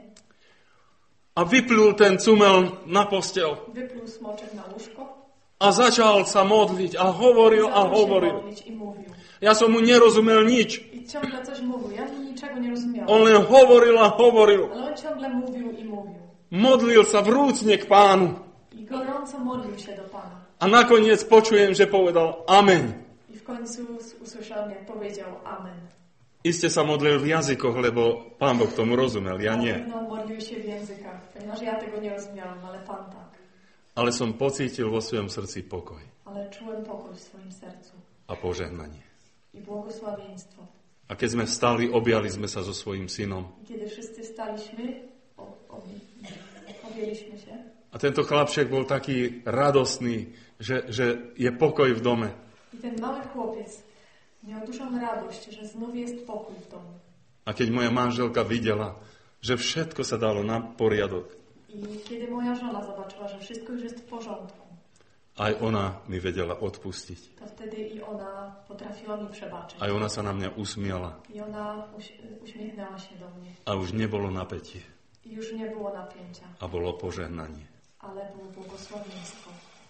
A vyplul ten cumel na posteľ. Wypluł smoczek na łóżko. A začal sa modliť a hovoril a hovoril. Ja som mu nerozumel nič. I ciągle coś mówił. Ja niczego nie rozumiałem. On len hovoril a hovoril. Ale on ciągle mówił i mówił. Modlil sa vrúcne k Pánu. I gorąco modlił się do Pana. A nakoniec počujem, že povedal Amen. I w końcu usłyszałem, jak powiedział Amen. Iste sa modlil v jazykoch, lebo Pán Boh tomu rozumel, ja nie. No, modlił się w językach, ponieważ ja tego nie rozumiałem, ale Pan tak. Ale som pocítil vo svojom srdci pokoj. Ale czułem pokoj w swoim sercu. A požehnanie. I błogosławieństwo. A keď sme vstali, objali sme sa so svojím synom. I kiedy wszyscy staliśmy, o, o, objęliśmy się. A tento chlapček bol taký radostný, že, že je pokoj v dome. I ten mały chłopiec miał dużą radość, że znów jest pokój w domu. A keď moja manželka videla, že všetko sa dalo na poriadok, I kiedy moja żona zobaczyła, że wszystko już jest w porządku, aj ona mi vedela odpustiť. to wtedy i ona potrafiła mi przebaczyć. Aj ona sa na mňa usmiala. I ona uś- uśmiechnęła się do mnie. A už nebolo napätie. I już nie było napięcia, A bolo požehnanie. ale było błogosławieństwo.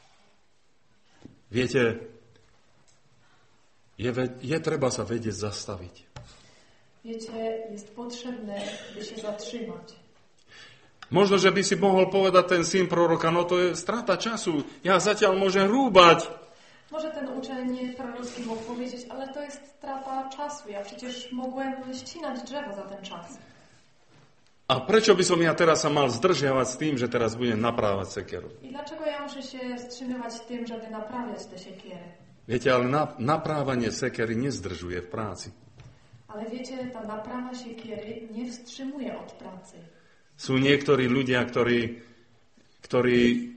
Viete, je, je treba sa vedieť zastaviť. Wiecie, jest potrzebne, by się zatrzymać. Možno, že by si mohol povedať ten syn proroka, no to je strata času. Ja zatiaľ môžem rúbať. Może ten uczeń prorocki mógł powiedzieć, ale to jest strata czasu. Ja przecież mogłem ścinać drzewo za ten czas. A prečo by som ja teraz sa mal zdržiavať s tým, že teraz budem naprávať sekeru? I dlaczego ja muszę się wstrzymywać tym, żeby naprawiać te siekiery? Viete, ale na, naprávanie sekery nezdržuje v práci. Ale wiecie, ta naprawa siekiery nie wstrzymuje od pracy. Sú niektorí ľudia, ktorí, ktorí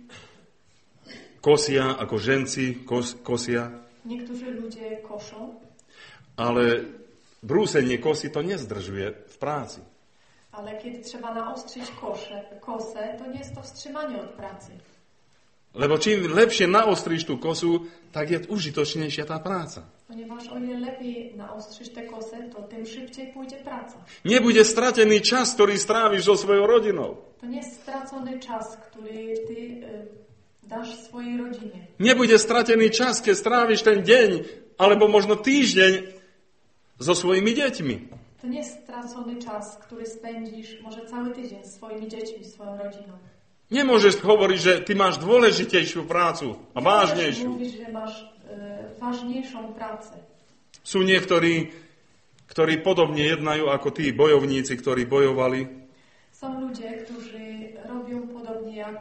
kosia ako ženci, kos, kosia, Niektórzy ludzie koszą, ale brúsenie kosy to nezdržuje v práci. ale kiedy trzeba naostrzyć kosze, kosę, to nie jest to wstrzymanie od pracy. Lebo čím lepšie naostríš tú kosu, tak je užitočnejšia tá práca. Ponieważ o ile lepiej naostrzyć tę kosę, to tym szybciej pójdzie praca. Nebude stratený čas, ktorý stráviš so svojou rodinou. To nie jest stracony czas, który ty y, dasz swojej rodzinie. Nebude stratený čas, keď stráviš ten deň, alebo možno týždeň so svojimi deťmi. To nie jest stracony czas, który spędzisz może cały tydzień z swoimi dziećmi, swoją rodziną. Nemôžeš hovoriť, že ty máš dôležitejšiu prácu a Nie vážnejšiu. mówisz, że masz y, ważniejszą pracę. Sú niektorí, ktorí podobne jednajú ako tí bojovníci, ktorí bojovali. Są ludzie, którzy robią podobnie jak,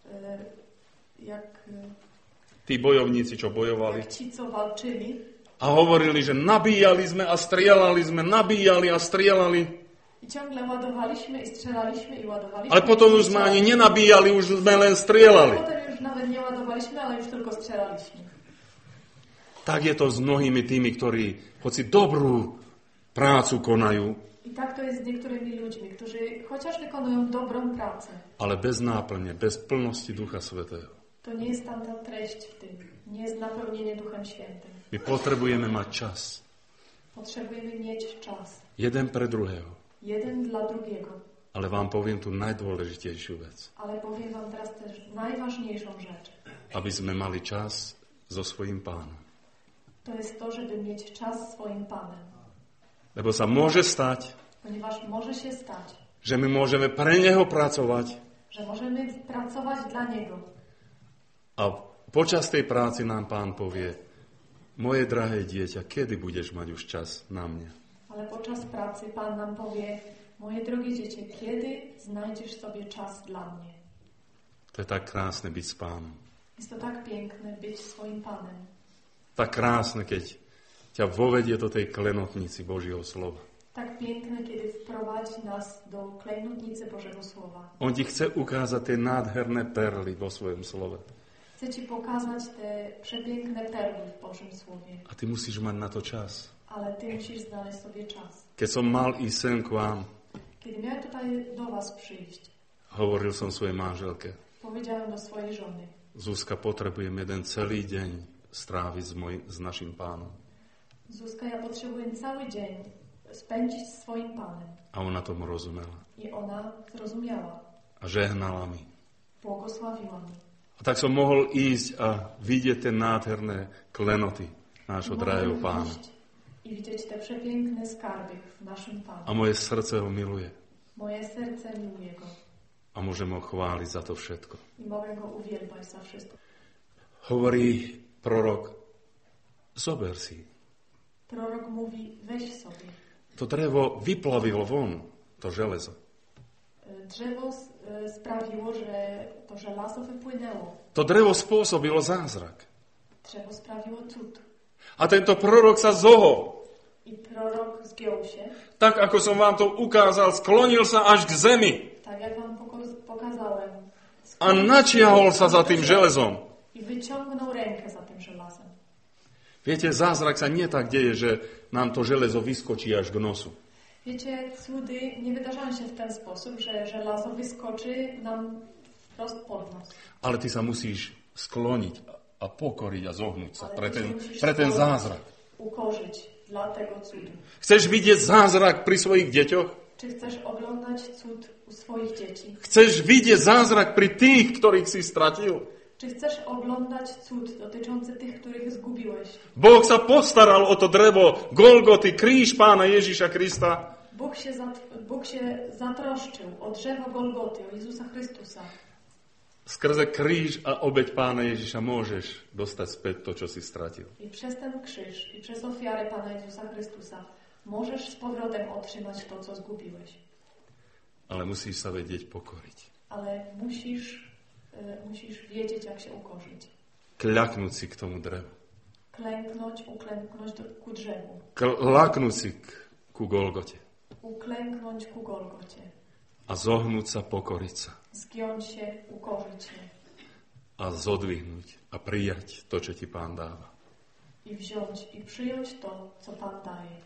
y, jak, y, Tí bojovníci, čo bojovali. jak ci, co walczyli. A hovorili, že nabíjali sme a strieľali sme, nabíjali a strieľali. I ciągle ładowaliśmy i strzelaliśmy i ładowaliśmy. Ale potom už sme ani nenabíjali, už sme len strieľali. Potem już nawet nie ładowaliśmy, ale już tylko strzelaliśmy. Tak je to s mnohými tými, ktorí hoci dobrú prácu konajú, I tak to jest z niektórymi ludźmi, którzy chociaż wykonują dobrą pracę, ale bez náplne, bez plnosti Ducha Svätého. to nie jest tam ta treść w tym. Nie jest napełnienie Duchem Świętym. My potrebujeme mať čas. Potrzebujemy mieć czas. Jeden pre druhého. Jeden dla drugiego. Ale vám poviem tú najdôležitejšiu vec. Ale powiem wam teraz też najważniejszą rzecz. Aby sme mali čas so svojím pánom. To jest to, żeby mieć czas swoim Panem. Lebo sa môže stať, Ponieważ może się stać, že my môžeme pre Neho pracovať że możemy pracować dla Niego. a počas tej práci nám Pán povie, moje drahé dieťa, kedy budeš mať už čas na mňa? Ale podczas pracy Pan nam powie, moje drogie dziecię, kiedy znajdziesz sobie czas dla mnie? To je tak krásne byť s Pánom. Jest to tak piękne być swoim Panem. Tak krásne, keď ťa vovedie do tej klenotnici Božieho slova. Tak piękne, kiedy wprowadzi nas do klejnotnicy Bożego Słowa. On ti chce ukázať tie nádherné perly vo svojom slove. Chcę Ci pokazać te przepiękne perły w Bożym Słowie. A ty musíš mať na to čas. Ale Ty musisz znaleźć sobie czas. Keď som mal ísť sem k vám, Kiedy miałem tutaj do Was przyjść, hovoril som svojej manželke, powiedziałem do swojej żony, Zuzka, potrebujem jeden celý deň stráviť s, moj, s našim Pánom. Zuzka, ja potrzebuję cały dzień spędzić z swoim Panem. A ona tomu rozumela. I ona zrozumiała. A žehnala mi. Błogosławiła mi. A tak som mohol ísť a vidieť tie nádherné klenoty nášho drahého Pána. I widzieć te przepiękne skarby w naszym Panu. A moje srdce ho miluje. Moje serce miłuje Go. A môžem ho chváliť za to všetko. I mogę Go uwielbiać za wszystko. Hovorí prorok, zober si. Prorok mówi, weź sobie. To drevo vyplavilo von, to železo. Drzewo sprawiło, że to żelazo wypłynęło. To drevo spôsobilo zázrak. Drzewo sprawiło cud. A tento prorok sa zohol. I prorok zgiął się. Tak, ako som vám to ukázal, sklonil sa až k zemi. Tak, jak wam pokazałem. A načiahol sa za tým železom. I wyciągnął rękę za tym żelazem. Viete, zázrak sa nie tak deje, že nám to železo vyskočí až k nosu. Wiecie, cudy nie wydarzają się w ten sposób, że żelazo wyskoczy nam wprost pod nos. Ale ty sa musíš skloniť a pokoriť a zohnúť sa pre ten, musisz pre ten zázrak. Ukorzyć dla tego cudu. Chceš vidieť zázrak pri svojich deťoch? Czy chcesz oglądać cud u swoich dzieci? Chceš vidieť zázrak pri tých, ktorých si stratil? Czy chcesz oglądać cud dotyczący tych, których zgubiłeś? Boh sa postaral o to drevo Golgoty, kríž Pána Ježiša Krista. Bóg się, zatw- Bóg się zatroszczył o drzewo Golgoty, o Jezusa Chrystusa. Skrze kríž a obeť Pána Ježiša môžeš dostať späť to, čo si stratil. I przez ten krzyż, i przez ofiarę Pana Jezusa Chrystusa możesz z powrotem otrzymać to, co zgubiłeś. Ale musíš sa vedieť pokoriť. Ale musisz, y, musisz wiedzieć, jak się ukorzyć. Kľaknúť si k tomu drevu. Klęknąć, uklęknąć do, ku drzewu. Klaknúť si k, ku Golgote. Uklęknąć ku Golgocie. A zohnúť sa, pokoriť sa. Zgiąć się, ukorzyć się. A zodvihnúť a prijať to, čo ti Pán dáva. I wziąć i przyjąć to, co Pan daje.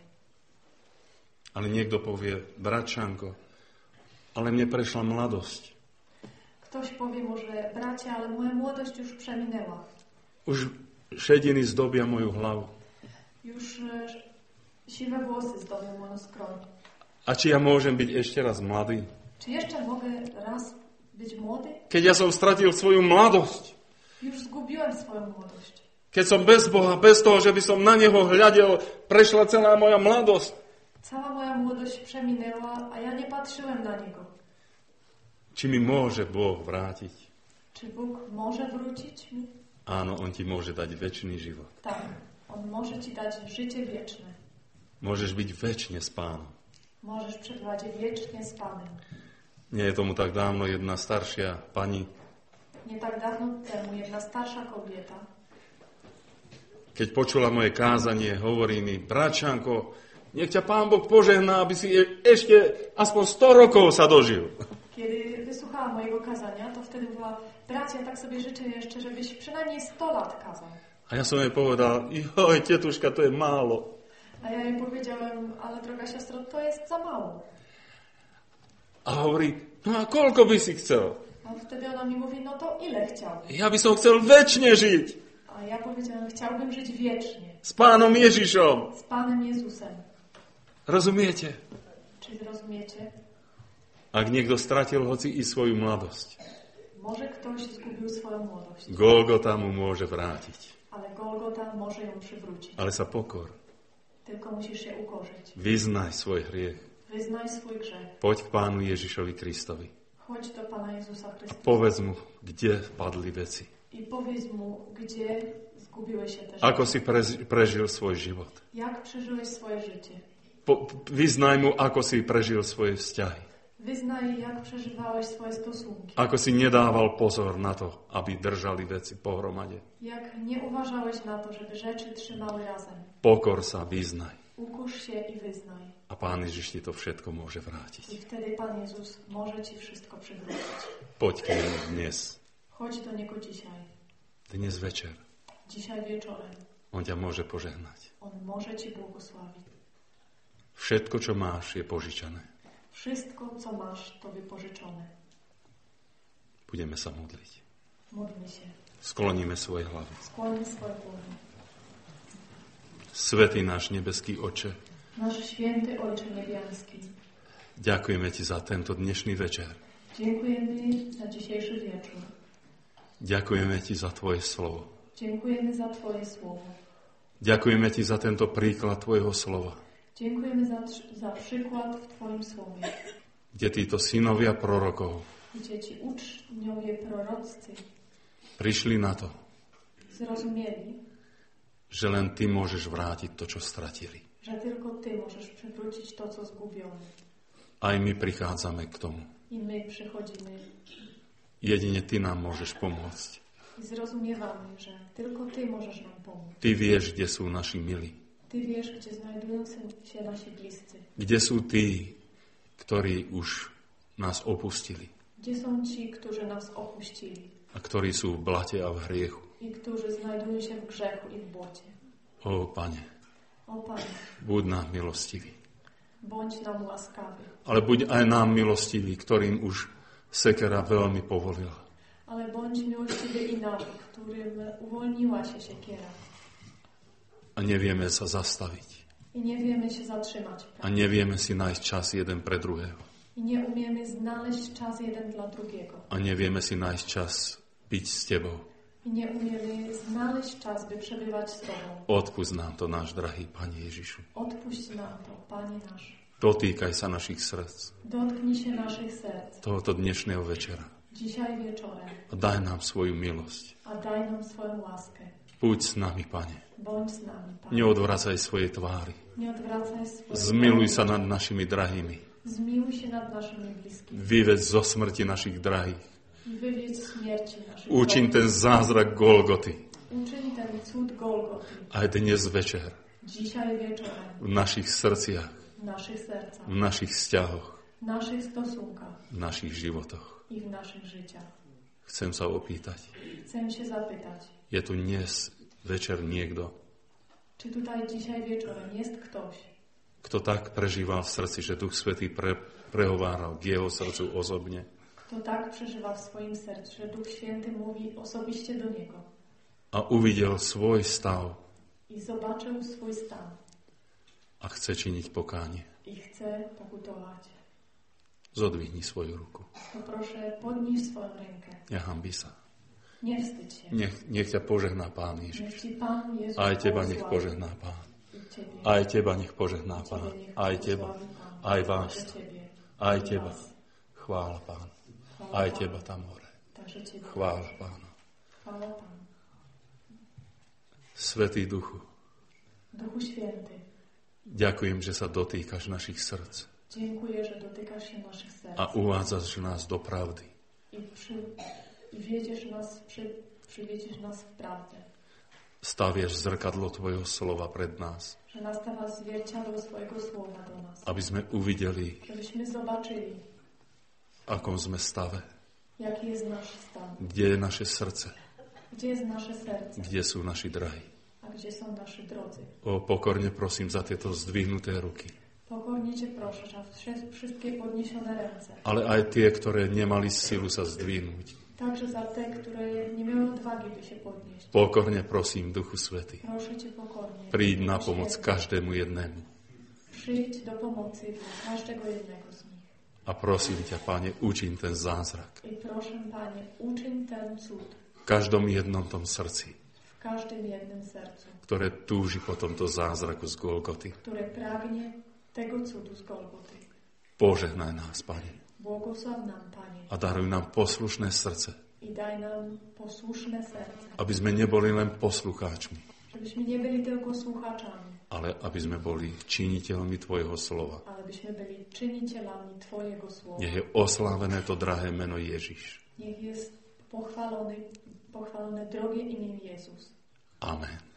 Ale niekto povie, bratčanko, ale mne prešla mladosť. Ktoś powie może, bracia, ale moja młodość już przeminęła. Už šediny zdobia moju hlavu. Już e, siwe włosy zdobią moją skroń. A či ja môžem byť ešte raz mladý? Czy jeszcze mogę raz być młody? Keď ja som stratil svoju mladosť. Już zgubiłem swoją młodość. Keď som bez Boha, bez toho, že by som na Neho hľadel, prešla celá moja mladosť. Cała moja młodość przeminęła, a ja nie patrzyłem na Niego. Či mi môže Boh vrátiť? Czy Bóg może wrócić mi? Áno, On ti môže dať večný život. Tak, On może Ci dać życie wieczne. Môžeš byť večne s Pánom. Możesz przebywać wiecznie z Panem. Nie je tomu tak dávno jedna staršia pani, Nie tak dawno temu jedna starsza kobieta, keď počula moje kázanie, hovorí mi, bratčanko, nech ťa Pán Boh požehná, aby si ešte aspoň sto rokov sa dožil. kiedy wysłuchała mojego kazania, to wtedy była, bracia, tak sobie życzę jeszcze, żebyś przynajmniej sto lat kazał. A ja som jej povedal, joj, tetuška, to je málo. A ja jej powiedziałem, ale droga siostro, to jest za mało. A hovorí, no a koľko by si chcel? A wtedy ona mi mówi, no to ile chciałbyś? Ja by som chcel večne žiť A ja powiedziałem, chciałbym żyć wiecznie s Pánom Ježišom. z Panem Jezusem. Rozumiete? Czy zrozumiecie? Ak niekto stratil hoci i svoju mladosť, Może ktoś zgubił swoją młodość. Golgota mu môže vrátiť. Ale Golgota może ją przywrócić. Ale sa pokor. Tylko musisz się ukorzyć. Vyznaj svoj hriech. Wyznaj swój grzech. Poď k Pánu Ježišovi Kristovi. Chodź do Pana Jezusa Chrystusa. Povedz mu, kde padli veci. I powiedz mu, gdzie zgubiłeś się też. Ako si prež- prežil svoj život. Jak przeżyłeś swoje życie. Po, vyznaj mu, ako si prežil svoje vzťahy. Wyznaj, jak przeżywałeś swoje stosunki. Ako si nedával pozor na to, aby držali veci pohromade. Jak nie uważałeś na to, żeby rzeczy trzymały razem. Pokor sa, vyznaj. Ukusz się i wyznaj. A Pán Ježiš ti to všetko môže I vrátiť. wtedy Pan Jezus może ci wszystko przywrócić. Poď k nemu dnes. Chodź do Niego dzisiaj. Dnes večer. Dzisiaj wieczorem. On ťa môže požehnať. On może ci błogosławić. Všetko, čo máš, je požičané. Wszystko, co masz, to wypożyczone. Budeme sa modliť. Módlmy się. Skloníme svoje hlavy. Skłońmy swoje głowy. Svätý náš nebeský Oče, Nasz święty Ojcze Niebiański, ďakujeme Ti za tento dnešný večer. dziękujemy za dzisiejszy wieczór. Ďakujeme Ti za Tvoje slovo. Dziękujemy za Twoje słowo. Ďakujeme Ti za tento príklad Tvojho slova, Dziękujemy za, za przykład w Twoim słowie, kde títo synovia prorokov gdzie Ci uczniowie proroccy prišli na to, zrozumieli, že len Ty môžeš vrátiť to, čo stratili. że tylko Ty możesz przywrócić to, co zgubione. Aj my prichádzame k tomu. I my przychodzimy Jedine Ty nám môžeš pomôcť. i zrozumiewamy, że tylko Ty możesz nam pomóc. Ty vieš, kde sú naši milí. Ty wiesz, gdzie znajdują się nasi bliscy. Kde sú tí, ktorí už nás opustili Gdzie są ci, którzy nas opuścili a ktorí sú v blate a v hriechu. i którzy znajdują się w grzechu i w błocie. O, Pane, O Panie, buď nám milostivý. bądź nam łaskawy, Ale buď aj nám milostivý, ktorým už sekera veľmi povolila. ale bądź miłościwy i nam, którym uwolniła się siekiera A nevieme sa zastaviť. i nie wiemy się zatrzymać. A nevieme si nájsť čas jeden pre druhého. I nie umiemy znaleźć czas jeden dla drugiego. A nevieme si nájsť čas byť s Tebou. I nie umiemy znaleźć czas, by przebywać z Tobą. Odpusť nám to, náš drahý Pane Ježišu. Odpuść nam to, Panie nasz. Dotýkaj sa našich srdc Dotknij się naszych serc tohoto dnešného večera. dzisiaj wieczorem, A daj nám svoju milosť. a daj nam swoją łaskę. Buď s nami, Pane. Bądź z nami, Panie. Neodvracaj svoje tvári. Nie odwracaj swojego. Zmiluj sa nad našimi drahými. Zmiłuj się nad naszymi bliskimi. Vyved zo smrti našich drahých. I wywiedź z śmierci naszych Učiň drogich. ten zázrak Golgoty. Uczyń ten cud Golgoty. Aj dnes večer. Dzisiaj wieczorem. V našich srdciach, W naszych sercach. v našich vzťahoch, W naszych stosunkach. v našich životoch. I w naszych życiach. Chcem sa opýtať, Chcę się zapytać, je tu dnes večer niekto, czy tutaj dzisiaj wieczorem jest ktoś, kto tak prežíval v srdci, že Duch Svätý pre, prehováral k jeho srdcu osobne kto tak przeżywa w swoim sercu, że Duch Święty mówi osobiście do niego a uvidel svoj stav i zobaczył swój stan a chce činiť pokánie. i chce pokutować. Zodvihni svoju ruku. To proszę, podnieś swoją rękę. Nehambí sa. Nie wstydź się. Nech, nech ťa požehná Pán Ježiš. Niech Ci Pan Jezus Aj teba nech błogosławi. požehná Pán. I Ciebie. Aj teba nech požehná I Pán. Ciebie niech Aj teba. błogosławi Pan. Aj vás. Także Ciebie. Aj I teba. was. Chvála Pán. Chwała Aj Panu. teba tam hore. Także Ciebie. Chvála Pánu. Chwała Panu. Svätý Duchu, Duchu Święty, ďakujem, že sa dotýkaš našich srdc dziękuję, że dotykasz się naszych serc a uvádzaš nás do pravdy. i, przy, i wiedziesz nas, przy, przywiedziesz nas w prawdę. Staviaš zrkadlo Tvojho slova pred nás, Że nastawa zwierciadło swojego słowa do nas. aby sme uvideli, Żebyśmy zobaczyli, v akom sme stave, jaki jest nasz stan, kde je naše srdce, gdzie jest nasze serce, kde sú naši drahí. a gdzie są nasi drodzy. O, pokorne prosím za tieto zdvihnuté ruky, Pokornie Cię proszę, za wszy- wszystkie podniesione ręce. ale aj tie, ktoré nemali silu sa zdvihnúť. Także za te, które nie miały odwagi, by się podnieść. Pokorne prosím, Duchu Svätý, Proszę Cię pokornie. príď na Duchu pomoc Święty, každému jednému. Przyjdź do pomocy dla każdego jednego z nich. A prosím ťa, Pane, učiň ten zázrak I proszę, Panie, uczyń ten cud v každom jednom tom srdci. w w każdym jednym sercu, ktoré túži po tomto zázraku z Golgoty. które pragnie tego cudu z Golgoty. Požehnaj nás, Pane, Błogosław nam, Panie, a daruj nám poslušné srdce, i daj nam posłuszne serce, aby sme neboli len poslucháčmi, żebyśmy nie byli tylko słuchaczami, ale aby sme boli činiteľmi Tvojho slova. ale byśmy byli czynicielami Twojego słowa. Nech je oslávené to drahé meno Ježiš. Niech jest pochwalony, pochwalone drogie imię Jezus. Amen.